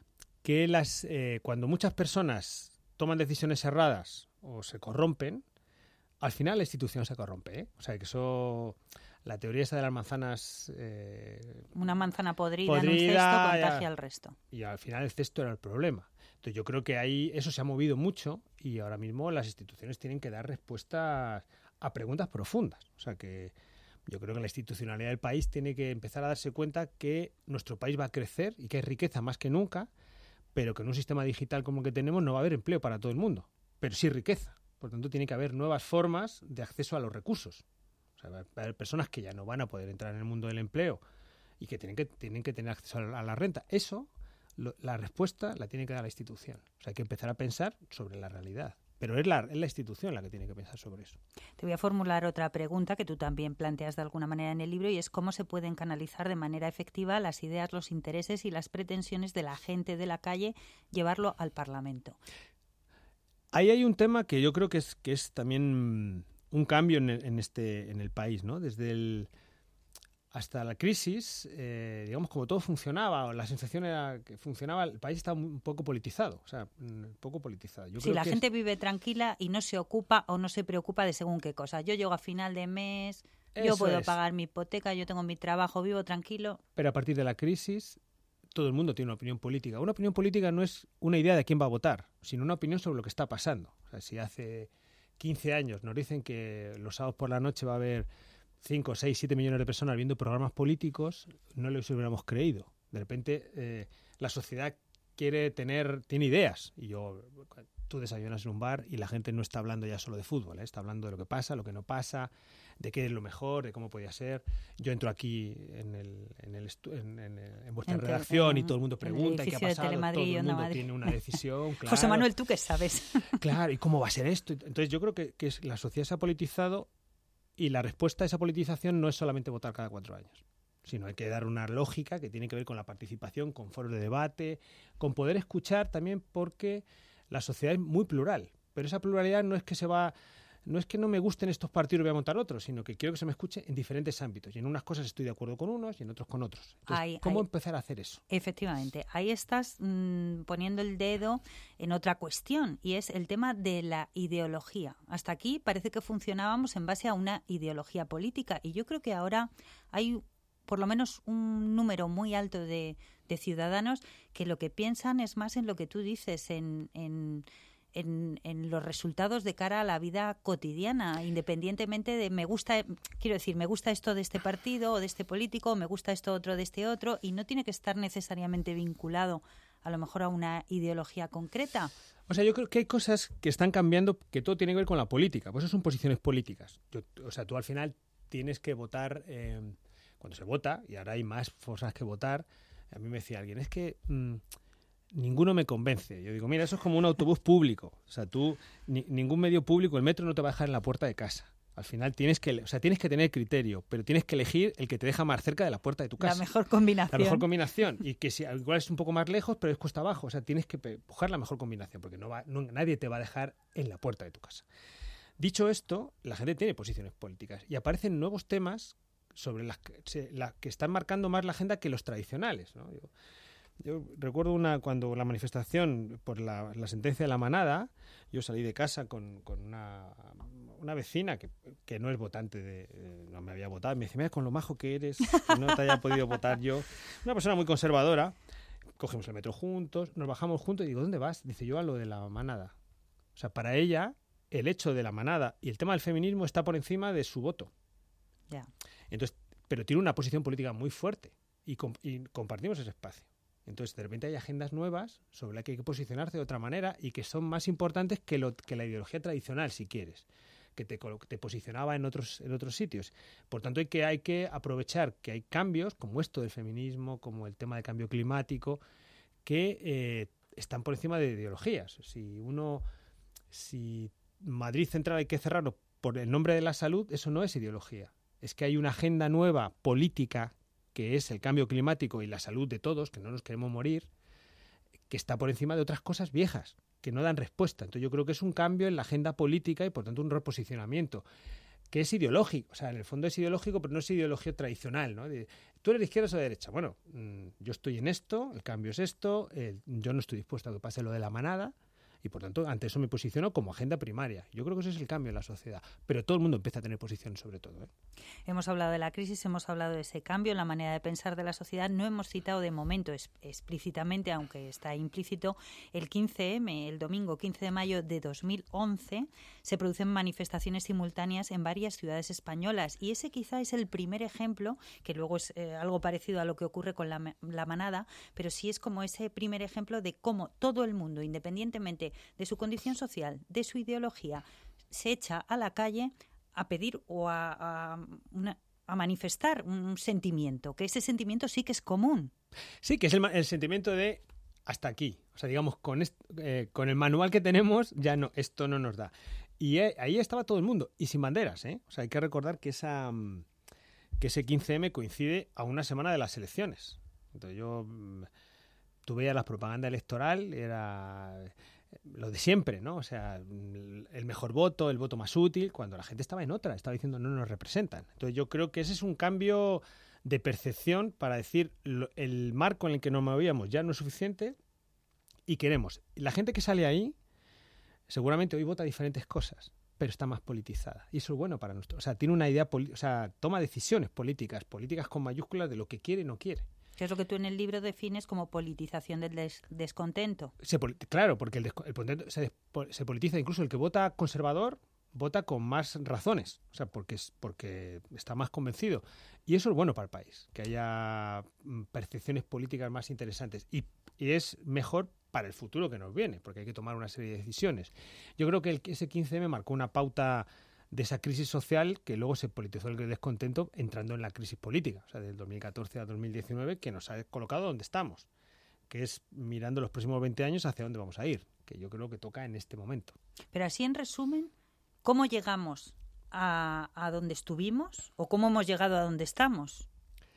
que cuando muchas personas toman decisiones erradas o se corrompen, al final la institución se corrompe, ¿eh? O sea, que eso, la teoría esa de las manzanas... una manzana podrida en un cesto contagia al resto. Y al final el cesto era el problema. Entonces yo creo que ahí eso se ha movido mucho y ahora mismo las instituciones tienen que dar respuestas a preguntas profundas. O sea que yo creo que la institucionalidad del país tiene que empezar a darse cuenta que nuestro país va a crecer y que hay riqueza más que nunca, pero que en un sistema digital como el que tenemos no va a haber empleo para todo el mundo, pero sí riqueza. Por tanto, tiene que haber nuevas formas de acceso a los recursos. O sea, va a haber personas que ya no van a poder entrar en el mundo del empleo y que tienen que tener acceso a la renta. Eso, la respuesta la tiene que dar la institución. O sea, hay que empezar a pensar sobre la realidad. Pero es la institución la que tiene que pensar sobre eso. Te voy a formular otra pregunta que tú también planteas de alguna manera en el libro, y es cómo se pueden canalizar de manera efectiva las ideas, los intereses y las pretensiones de la gente de la calle, llevarlo al Parlamento. Ahí hay un tema que yo creo que es también un cambio en el país, ¿no? Hasta la crisis, digamos, como todo funcionaba, o la sensación era que funcionaba, el país estaba un poco politizado, o sea, un poco politizado. Yo creo la gente vive tranquila y no se ocupa o no se preocupa de según qué cosa. Yo llego a final de mes, yo puedo pagar mi hipoteca, yo tengo mi trabajo, vivo tranquilo. Pero a partir de la crisis, todo el mundo tiene una opinión política. Una opinión política no es una idea de quién va a votar, sino una opinión sobre lo que está pasando. O sea, si hace 15 años nos dicen que los sábados por la noche va a haber 5, 6, 7 millones de personas viendo programas políticos, no les hubiéramos creído. De repente la sociedad tiene ideas. Y tú desayunas en un bar y la gente no está hablando ya solo de fútbol, ¿eh? Está hablando de lo que pasa, lo que no pasa, de qué es lo mejor, de cómo podía ser. Yo entro aquí en vuestra redacción y todo el mundo pregunta qué ha pasado, todo el mundo tiene una decisión. Claro. José Manuel, ¿tú qué sabes? Claro, ¿y cómo va a ser esto? Entonces yo creo que la sociedad se ha politizado. Y la respuesta a esa politización no es solamente votar cada 4 años. sino hay que dar una lógica que tiene que ver con la participación, con foros de debate, con poder escuchar también, porque la sociedad es muy plural, pero esa pluralidad no es que no me gusten estos partidos y voy a montar otros, sino que quiero que se me escuche en diferentes ámbitos. Y en unas cosas estoy de acuerdo con unos y en otros con otros. Entonces, ¿cómo empezar a hacer eso? Efectivamente, ahí estás poniendo el dedo en otra cuestión, y es el tema de la ideología. Hasta aquí parece que funcionábamos en base a una ideología política, y yo creo que ahora hay por lo menos un número muy alto de ciudadanos que lo que piensan es más en lo que tú dices, en los resultados de cara a la vida cotidiana, independientemente de me gusta esto de este partido o de este político, o me gusta esto otro de este otro, y no tiene que estar necesariamente vinculado a lo mejor a una ideología concreta. O sea, yo creo que hay cosas que están cambiando, que todo tiene que ver con la política, pues eso son posiciones políticas. Tú al final tienes que votar, cuando se vota, y ahora hay más cosas que votar. A mí me decía alguien, es que ninguno me convence. Yo digo, mira, eso es como un autobús público. O sea, ningún medio público, el metro no te va a dejar en la puerta de casa. Al final tienes que tener criterio, pero tienes que elegir el que te deja más cerca de la puerta de tu casa. La mejor combinación. Y que si igual es un poco más lejos, pero es cuesta abajo. O sea, tienes que buscar la mejor combinación, porque nadie te va a dejar en la puerta de tu casa. Dicho esto, la gente tiene posiciones políticas y aparecen nuevos temas sobre las que están marcando más la agenda que los tradicionales, ¿no? Yo recuerdo cuando la manifestación por la sentencia de la manada, yo salí de casa con una vecina que no es votante, no me había votado, y me dice, mira con lo majo que eres, que no te haya podido votar yo. Una persona muy conservadora, cogemos el metro juntos, nos bajamos juntos y digo, ¿dónde vas? Dice, yo a lo de la manada. O sea, para ella, el hecho de la manada y el tema del feminismo está por encima de su voto. Ya. Entonces, pero tiene una posición política muy fuerte y compartimos ese espacio. Entonces, de repente hay agendas nuevas sobre las que hay que posicionarse de otra manera y que son más importantes que la ideología tradicional, si quieres, que te posicionaba en otros sitios. Por tanto, hay que aprovechar que hay cambios, como esto del feminismo, como el tema del cambio climático, que están por encima de ideologías. Si Madrid Central hay que cerrarlo por el nombre de la salud, eso no es ideología. Es que hay una agenda nueva política, que es el cambio climático y la salud de todos, que no nos queremos morir, que está por encima de otras cosas viejas, que no dan respuesta. Entonces yo creo que es un cambio en la agenda política y por tanto un reposicionamiento, que es ideológico. O sea, en el fondo es ideológico, pero no es ideología tradicional, ¿no? ¿Tú eres de izquierda o de derecha? Bueno, yo estoy en esto, el cambio es esto, yo no estoy dispuesto a que pase lo de la manada, y por tanto ante eso me posiciono como agenda primaria. Yo creo que ese es el cambio en la sociedad, pero todo el mundo empieza a tener posiciones sobre todo, ¿eh? Hemos hablado de la crisis, hemos hablado de ese cambio en la manera de pensar de la sociedad. No hemos citado de momento explícitamente, aunque está implícito, el 15M, el domingo 15 de mayo de 2011, se producen manifestaciones simultáneas en varias ciudades españolas, y ese quizá es el primer ejemplo, que luego es algo parecido a lo que ocurre con la manada, pero sí es como ese primer ejemplo de cómo todo el mundo, independientemente de su condición social, de su ideología, se echa a la calle a pedir o a manifestar un sentimiento, que ese sentimiento sí que es común. Sí, que es el sentimiento de hasta aquí. O sea, digamos, con el manual que tenemos, ya no, esto no nos da. Y ahí estaba todo el mundo, y sin banderas, ¿eh? O sea, hay que recordar que ese 15M coincide a una semana de las elecciones. Entonces tú veías la propaganda electoral, era lo de siempre, ¿no? O sea, el mejor voto, el voto más útil, cuando la gente estaba en otra, estaba diciendo no nos representan. Entonces yo creo que ese es un cambio de percepción para decir el marco en el que nos movíamos ya no es suficiente y queremos. La gente que sale ahí seguramente hoy vota diferentes cosas, pero está más politizada. Y eso es bueno para nosotros. O sea, tiene una idea, toma decisiones políticas con mayúsculas de lo que quiere y no quiere. Que es lo que tú en el libro defines como politización del descontento. Claro, porque el descontento se politiza. Incluso el que vota conservador vota con más razones, o sea, porque está más convencido. Y eso es bueno para el país, que haya percepciones políticas más interesantes. Y es mejor para el futuro que nos viene, porque hay que tomar una serie de decisiones. Yo creo que ese 15M marcó una pauta de esa crisis social que luego se politizó el descontento entrando en la crisis política, o sea, del 2014 a 2019, que nos ha colocado donde estamos, que es mirando los próximos 20 años hacia dónde vamos a ir, que yo creo que toca en este momento. Pero así, en resumen, ¿cómo llegamos a donde estuvimos o cómo hemos llegado a donde estamos?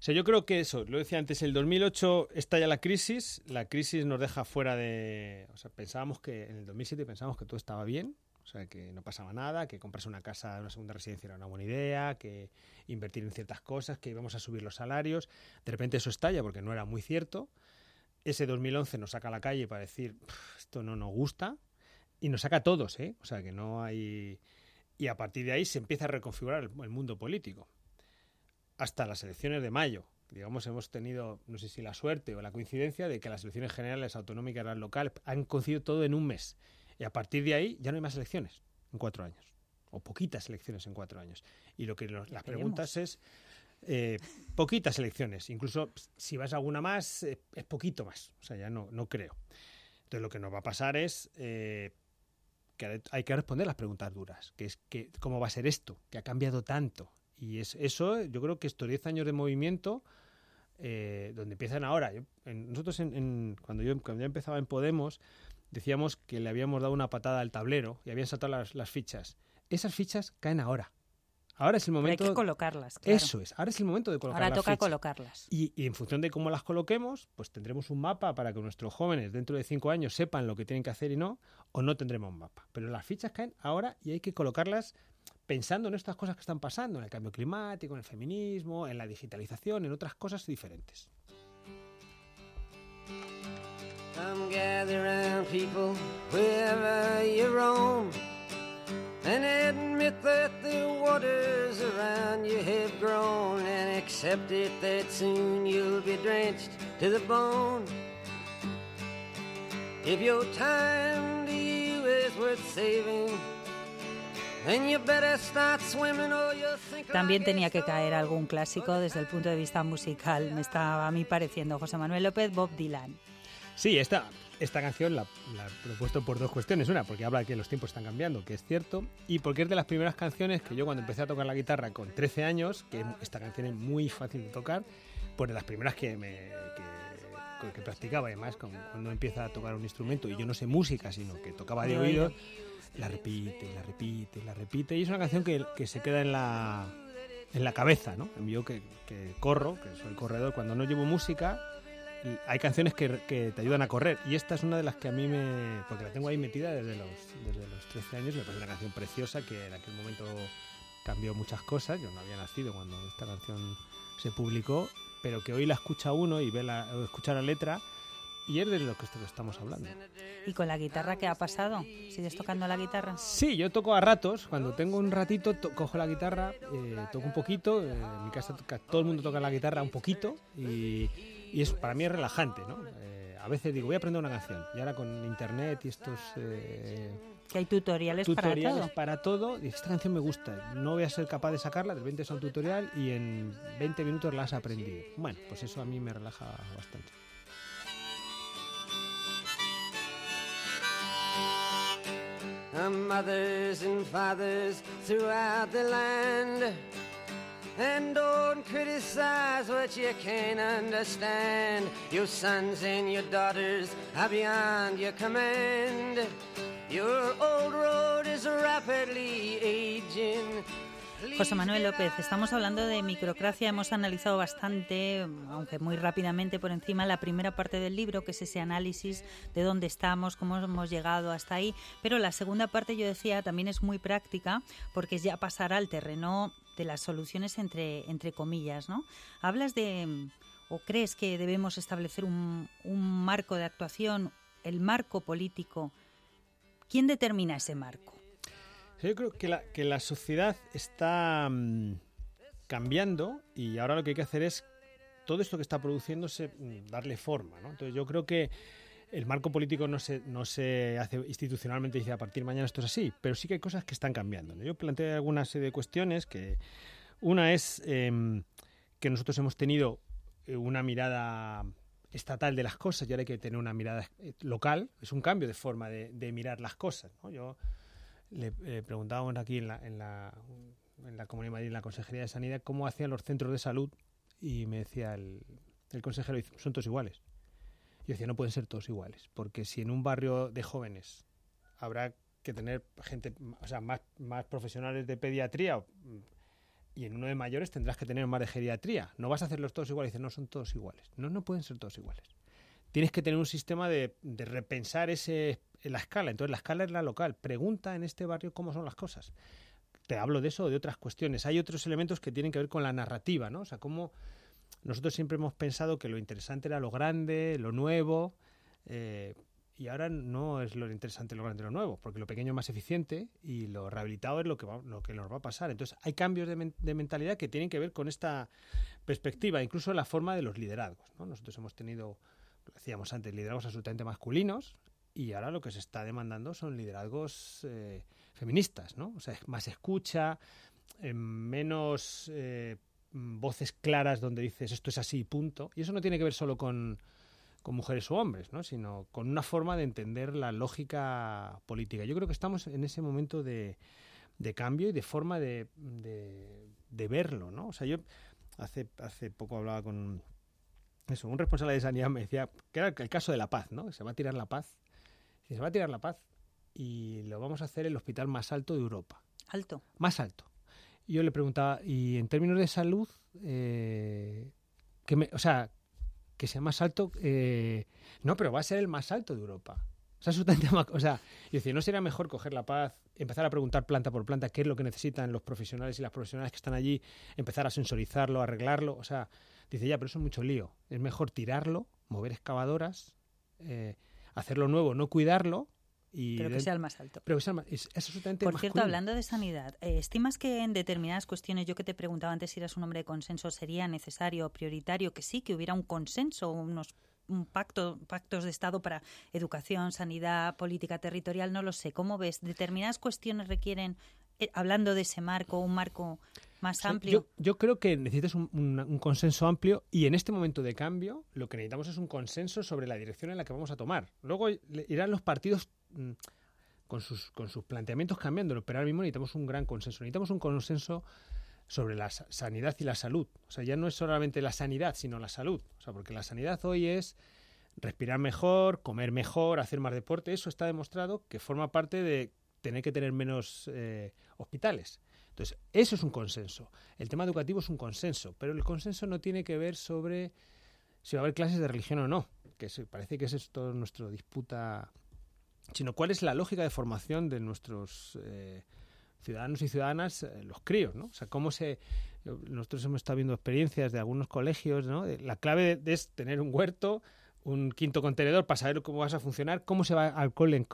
sea, yo creo que eso, lo decía antes, el 2008 estalla la crisis nos deja fuera de... O sea, en el 2007 pensábamos que todo estaba bien, o sea, que no pasaba nada, que comprarse una casa, una segunda residencia era una buena idea, que invertir en ciertas cosas, que íbamos a subir los salarios. De repente eso estalla porque no era muy cierto. Ese 2011 nos saca a la calle para decir, esto no nos gusta, y nos saca a todos, ¿eh? O sea, que no hay... Y a partir de ahí se empieza a reconfigurar el mundo político. Hasta las elecciones de mayo. Digamos, hemos tenido, no sé si la suerte o la coincidencia de que las elecciones generales, autonómicas, las locales, han coincidido todo en un mes. Y a partir de ahí ya no hay más elecciones en 4 años. O poquitas elecciones en 4 años. Y lo que las preguntas es... poquitas elecciones. Incluso si vas a alguna más, es poquito más. O sea, ya no creo. Entonces lo que nos va a pasar es... que hay que responder las preguntas duras, que es que cómo va a ser esto, que ha cambiado tanto. Y eso, yo creo que estos 10 años de movimiento, donde empiezan ahora. Nosotros, cuando yo empezaba en Podemos, decíamos que le habíamos dado una patada al tablero y habían saltado las fichas. Esas fichas caen ahora. Ahora es el momento... Pero hay que colocarlas, claro. Eso es, ahora es el momento de colocar ahora las toca fichas. Colocarlas. Y en función de cómo las coloquemos, pues tendremos un mapa para que nuestros jóvenes dentro de 5 años sepan lo que tienen que hacer y no, o no tendremos un mapa. Pero las fichas caen ahora y hay que colocarlas pensando en estas cosas que están pasando, en el cambio climático, en el feminismo, en la digitalización, en otras cosas diferentes. Come gather round people wherever you roam and admit that the waters around you have grown and accept it that soon you'll be drenched to the bone. If your time to you is worth saving, then you better start swimming or you'll sink. También tenía que caer algún clásico desde el punto de vista musical, me estaba a mí pareciendo. José Manuel López, Bob Dylan. Sí, esta canción la he propuesto por 2 cuestiones. Una, porque habla de que los tiempos están cambiando, que es cierto, y porque es de las primeras canciones que yo cuando empecé a tocar la guitarra con 13 años, que esta canción es muy fácil de tocar, pues de las primeras que practicaba. Además, cuando empieza a tocar un instrumento, y yo no sé música, sino que tocaba de oído, la repite, y es una canción que se queda en la cabeza, ¿no? Yo que corro, que soy corredor, cuando no llevo música... Hay canciones que te ayudan a correr, y esta es una de las que a mí porque la tengo ahí metida desde los 13 años, me parece una canción preciosa que en aquel momento cambió muchas cosas. Yo no había nacido cuando esta canción se publicó, pero que hoy la escucha uno y escucha la letra, y es de lo que estamos hablando. ¿Y con la guitarra qué ha pasado? ¿Sigues tocando la guitarra? Sí, yo toco a ratos. Cuando tengo un ratito, cojo la guitarra, toco un poquito. En mi casa todo el mundo toca la guitarra un poquito, y eso para mí es relajante, ¿no? A veces digo, voy a aprender una canción, y ahora con internet y estos... que hay tutoriales para todo, y esta canción me gusta, no voy a ser capaz de sacarla, de repente es un tutorial y en 20 minutos la has aprendido. Bueno, pues eso a mí me relaja bastante. Mothers and fathers throughout the land, and don't criticize what you can't understand. Your sons and your daughters are beyond your command. Your old road is rapidly aging. José Manuel López, estamos hablando de microcracia, hemos analizado bastante, aunque muy rápidamente por encima, la primera parte del libro, que es ese análisis de dónde estamos, cómo hemos llegado hasta ahí, pero la segunda parte, yo decía, también es muy práctica, porque es ya pasar al terreno de las soluciones entre comillas, ¿no? Hablas de, o crees que debemos establecer un marco de actuación, el marco político. ¿Quién determina ese marco? Yo creo que la sociedad está cambiando, y ahora lo que hay que hacer es todo esto que está produciéndose, darle forma, ¿no? Entonces yo creo que el marco político no se hace institucionalmente, dice a partir de mañana esto es así, pero sí que hay cosas que están cambiando, ¿no? Yo planteé alguna serie de cuestiones, que una es que nosotros hemos tenido una mirada estatal de las cosas y ahora hay que tener una mirada local. Es un cambio de forma de mirar las cosas, ¿no? Yo le preguntábamos aquí en la Comunidad de Madrid, en la Consejería de Sanidad, cómo hacían los centros de salud, y me decía el consejero, son todos iguales. Yo decía, no pueden ser todos iguales, porque si en un barrio de jóvenes habrá que tener gente, o sea, más profesionales de pediatría, y en uno de mayores tendrás que tener más de geriatría. No vas a hacerlos todos iguales. Dices, no son todos iguales. No pueden ser todos iguales. Tienes que tener un sistema de repensar la escala. Entonces, la escala es la local. Pregunta en este barrio cómo son las cosas. Te hablo de eso o de otras cuestiones. Hay otros elementos que tienen que ver con la narrativa, ¿no? O sea, cómo nosotros siempre hemos pensado que lo interesante era lo grande, lo nuevo, y ahora no es lo interesante lo grande, lo nuevo, porque lo pequeño es más eficiente y lo rehabilitado es lo que nos va a pasar. Entonces, hay cambios de mentalidad que tienen que ver con esta perspectiva, incluso la forma de los liderazgos, ¿no? Nosotros hemos tenido, lo decíamos antes, liderazgos absolutamente masculinos, y ahora lo que se está demandando son liderazgos feministas, ¿no? O sea, más escucha, menos voces claras donde dices esto es así, punto. Y eso no tiene que ver solo con mujeres o hombres, ¿no? Sino con una forma de entender la lógica política. Yo creo que estamos en ese momento de cambio y de forma de verlo, ¿no? O sea, yo hace poco hablaba con un responsable de sanidad, me decía que era el caso de la paz, ¿no? Se va a tirar la paz. Se va a tirar la paz y lo vamos a hacer en el hospital más alto de Europa. ¿Alto? Más alto. Y yo le preguntaba, y en términos de salud, que sea más alto, no, pero va a ser el más alto de Europa. O sea, yo decía, ¿no sería mejor coger la paz, empezar a preguntar planta por planta qué es lo que necesitan los profesionales y las profesionales que están allí, empezar a sensorizarlo, a arreglarlo? O sea, dice, ya, pero eso es mucho lío. Es mejor tirarlo, mover excavadoras, hacerlo nuevo, no cuidarlo. Pero que sea el más alto. Pero que sea es absolutamente Por cierto, masculino. hablando de sanidad, ¿estimas que en determinadas cuestiones, yo que te preguntaba antes si eras un hombre de consenso, sería necesario, prioritario, que sí, que hubiera un consenso, pactos de Estado para educación, sanidad, política territorial? No lo sé. ¿Cómo ves? ¿Determinadas cuestiones requieren, hablando de ese marco, un marco más amplio? Yo creo que necesitas un consenso amplio, y en este momento de cambio lo que necesitamos es un consenso sobre la dirección en la que vamos a tomar. Luego irán los partidos con sus planteamientos cambiándolo, pero ahora mismo necesitamos un gran consenso. Necesitamos un consenso sobre la sanidad y la salud. O sea, ya no es solamente la sanidad, sino la salud. O sea, porque la sanidad hoy es respirar mejor, comer mejor, hacer más deporte. Eso está demostrado que forma parte de tener que tener menos hospitales. Entonces, eso es un consenso. El tema educativo es un consenso, pero el consenso no tiene que ver sobre si va a haber clases de religión o no, que parece que ese es todo nuestro disputa, sino cuál es la lógica de formación de nuestros ciudadanos y ciudadanas, los críos, ¿no? O sea, nosotros hemos estado viendo experiencias de algunos colegios, ¿no? La clave es tener un huerto, un quinto contenedor para saber cómo vas a funcionar, cómo se va al cole,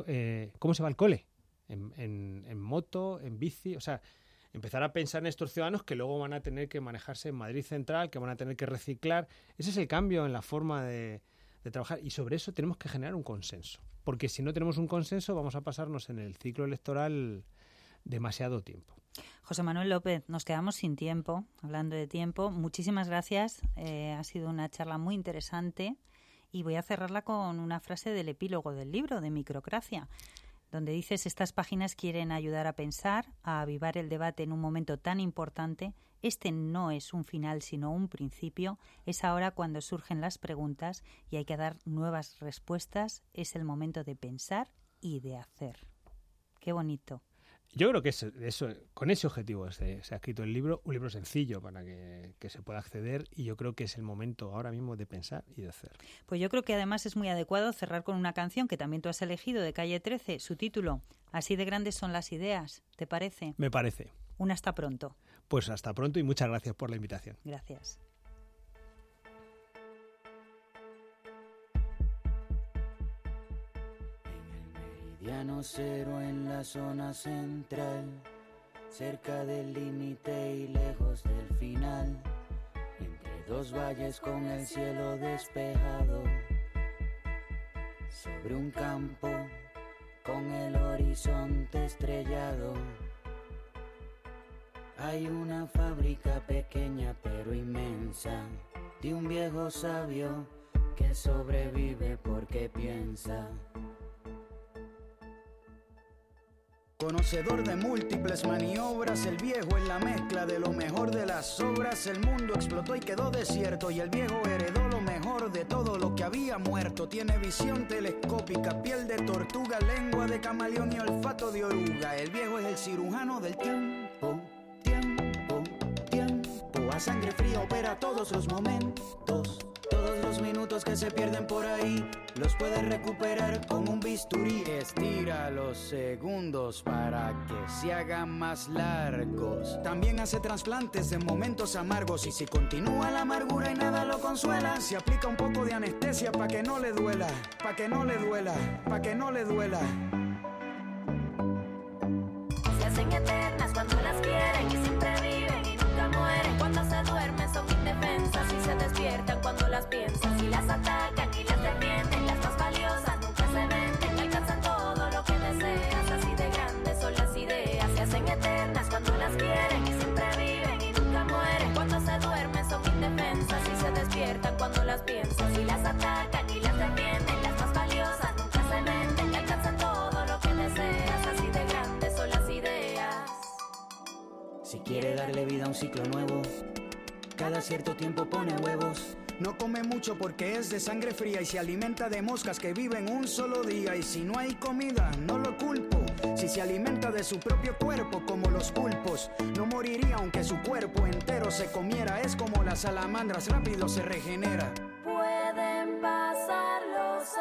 en moto, en bici, o sea, empezar a pensar en estos ciudadanos que luego van a tener que manejarse en Madrid Central, que van a tener que reciclar. Ese es el cambio en la forma de trabajar, y sobre eso tenemos que generar un consenso, porque si no tenemos un consenso vamos a pasarnos en el ciclo electoral demasiado tiempo. José Manuel López, nos quedamos sin tiempo, hablando de tiempo. Muchísimas gracias, ha sido una charla muy interesante, y voy a cerrarla con una frase del epílogo del libro de Microcracia, donde dices: estas páginas quieren ayudar a pensar, a avivar el debate en un momento tan importante. Este no es un final, sino un principio. Es ahora cuando surgen las preguntas y hay que dar nuevas respuestas. Es el momento de pensar y de hacer. Qué bonito. Yo creo que eso, con ese objetivo se ha escrito el libro, un libro sencillo para que se pueda acceder, y yo creo que es el momento ahora mismo de pensar y de hacer. Pues yo creo que además es muy adecuado cerrar con una canción que también tú has elegido, de Calle 13, su título, Así de grandes son las ideas. ¿Te parece? Me parece. Un hasta pronto. Pues hasta pronto, y muchas gracias por la invitación. Gracias. Meridiano cero en la zona central, cerca del límite y lejos del final, entre dos valles con el cielo despejado, sobre un campo con el horizonte estrellado. Hay una fábrica pequeña pero inmensa, de un viejo sabio que sobrevive porque piensa. Conocedor de múltiples maniobras, el viejo es la mezcla de lo mejor de las obras. El mundo explotó y quedó desierto, y el viejo heredó lo mejor de todo lo que había muerto. Tiene visión telescópica, piel de tortuga, lengua de camaleón y olfato de oruga. El viejo es el cirujano del tiempo, tiempo, tiempo. sangre fría opera todos los momentos. Todos los minutos que se pierden por ahí los puedes recuperar con un bisturí. Estira los segundos para que se hagan más largos. También hace trasplantes de momentos amargos. Y si continúa la amargura y nada lo consuela, se aplica un poco de anestesia pa' que no le duela. Pa' que no le duela, pa' que no le duela. Se hacen eternas cuando las quieren y siempre viven y nunca mueren. Cuando se duermen son indefensas y se despiertan cuando las piensas. Y las atacan y las defienden, las más valiosas nunca se venden. Alcanzan todo lo que deseas, así de grandes son las ideas. Se hacen eternas cuando las quieren y siempre viven y nunca mueren. Cuando se duermen son indefensas y se despiertan cuando las piensas. Y las atacan y las defienden, las más valiosas nunca se venden. Alcanzan todo lo que deseas, así de grandes son las ideas. Si quiere darle vida a un ciclo nuevo, cada cierto tiempo pone huevos. No come mucho porque es de sangre fría y se alimenta de moscas que viven un solo día. Y si no hay comida, no lo culpo. Si se alimenta de su propio cuerpo como los pulpos, no moriría aunque su cuerpo entero se comiera. Es como las salamandras, rápido se regenera. Pueden pasar los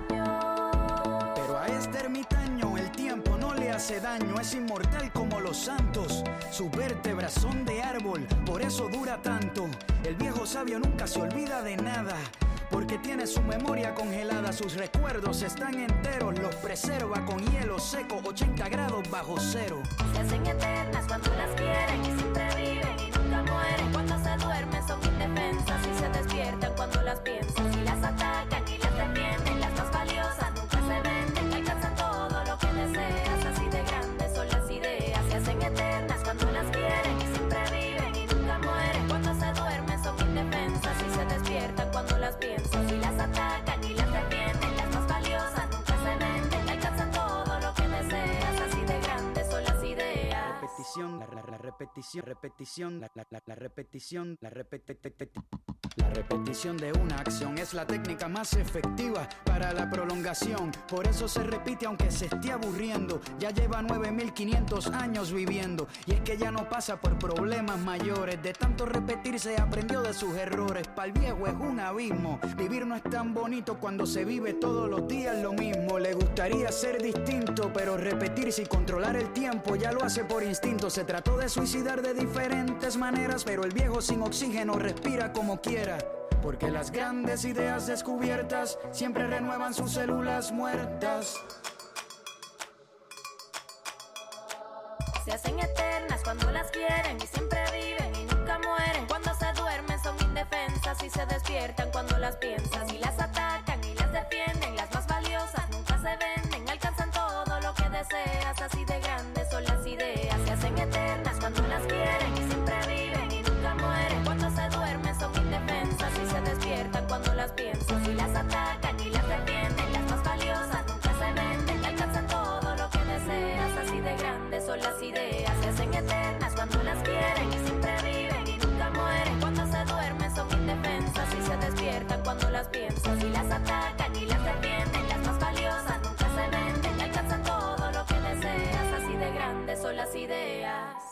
años, pero a este ermitaño el tiempo no le hace daño. Es inmortal como los santos, sus vértebras son de árbol, por eso dura tanto. El viejo sabio nunca se olvida de nada, porque tiene su memoria congelada. Sus recuerdos están enteros, los preserva con hielo seco, 80 grados bajo cero. se hacen eternas cuando las quieren y siempre viven y nunca mueren. Cuando se duermen son indefensas y se despiertan cuando las piensas. Y las atacan y las defienden, las más valiosas nunca se venden. Alcanzan todo lo que deseas, así de grandes son las ideas. Se hacen eternas cuando las quieren y siempre viven y nunca mueren. Cuando se duermen son indefensas y se despiertan cuando las piensas. Y las atacan y las defienden, las más valiosas nunca se venden. Alcanzan todo lo que deseas, así de grandes son las ideas. Repetición, la repetición, repetición, la repetición, la repetición de una acción es la técnica más efectiva para la prolongación. Por eso se repite aunque se esté aburriendo. Ya lleva 9500 años viviendo y es que ya no pasa por problemas mayores. De tanto repetir se aprendió de sus errores. Pa'l viejo es un abismo. Vivir no es tan bonito cuando se vive todos los días lo mismo. Le gustaría ser distinto, pero repetirse y controlar el tiempo ya lo hace por instinto. Se trató de suicidar de diferentes maneras, pero el viejo sin oxígeno respira como quiera. Porque las grandes ideas descubiertas siempre renuevan sus células muertas. Se hacen eternas cuando las quieren y siempre viven y nunca mueren. Cuando se duermen son indefensas y se despiertan cuando las piensas. Y las atacan y las defienden, las más valiosas nunca se venden. Alcanzan todo lo que deseas, así de grandes son las ideas. Se hacen eternas cuando las quieren y siempre viven y nunca mueren. Cuando se duermen son indefensas y se despiertan cuando las piensas. Y las atacan y las defienden, las más valiosas nunca se venden. Alcanzan todo lo que deseas, así de grandes son las ideas. Se hacen eternas cuando las quieren y siempre viven y nunca mueren. Cuando se duermen son indefensas y se despiertan cuando las piensas. Y las atacan y las defienden, las más valiosas nunca se venden. Alcanzan todo lo que deseas, así de grandes son las ideas.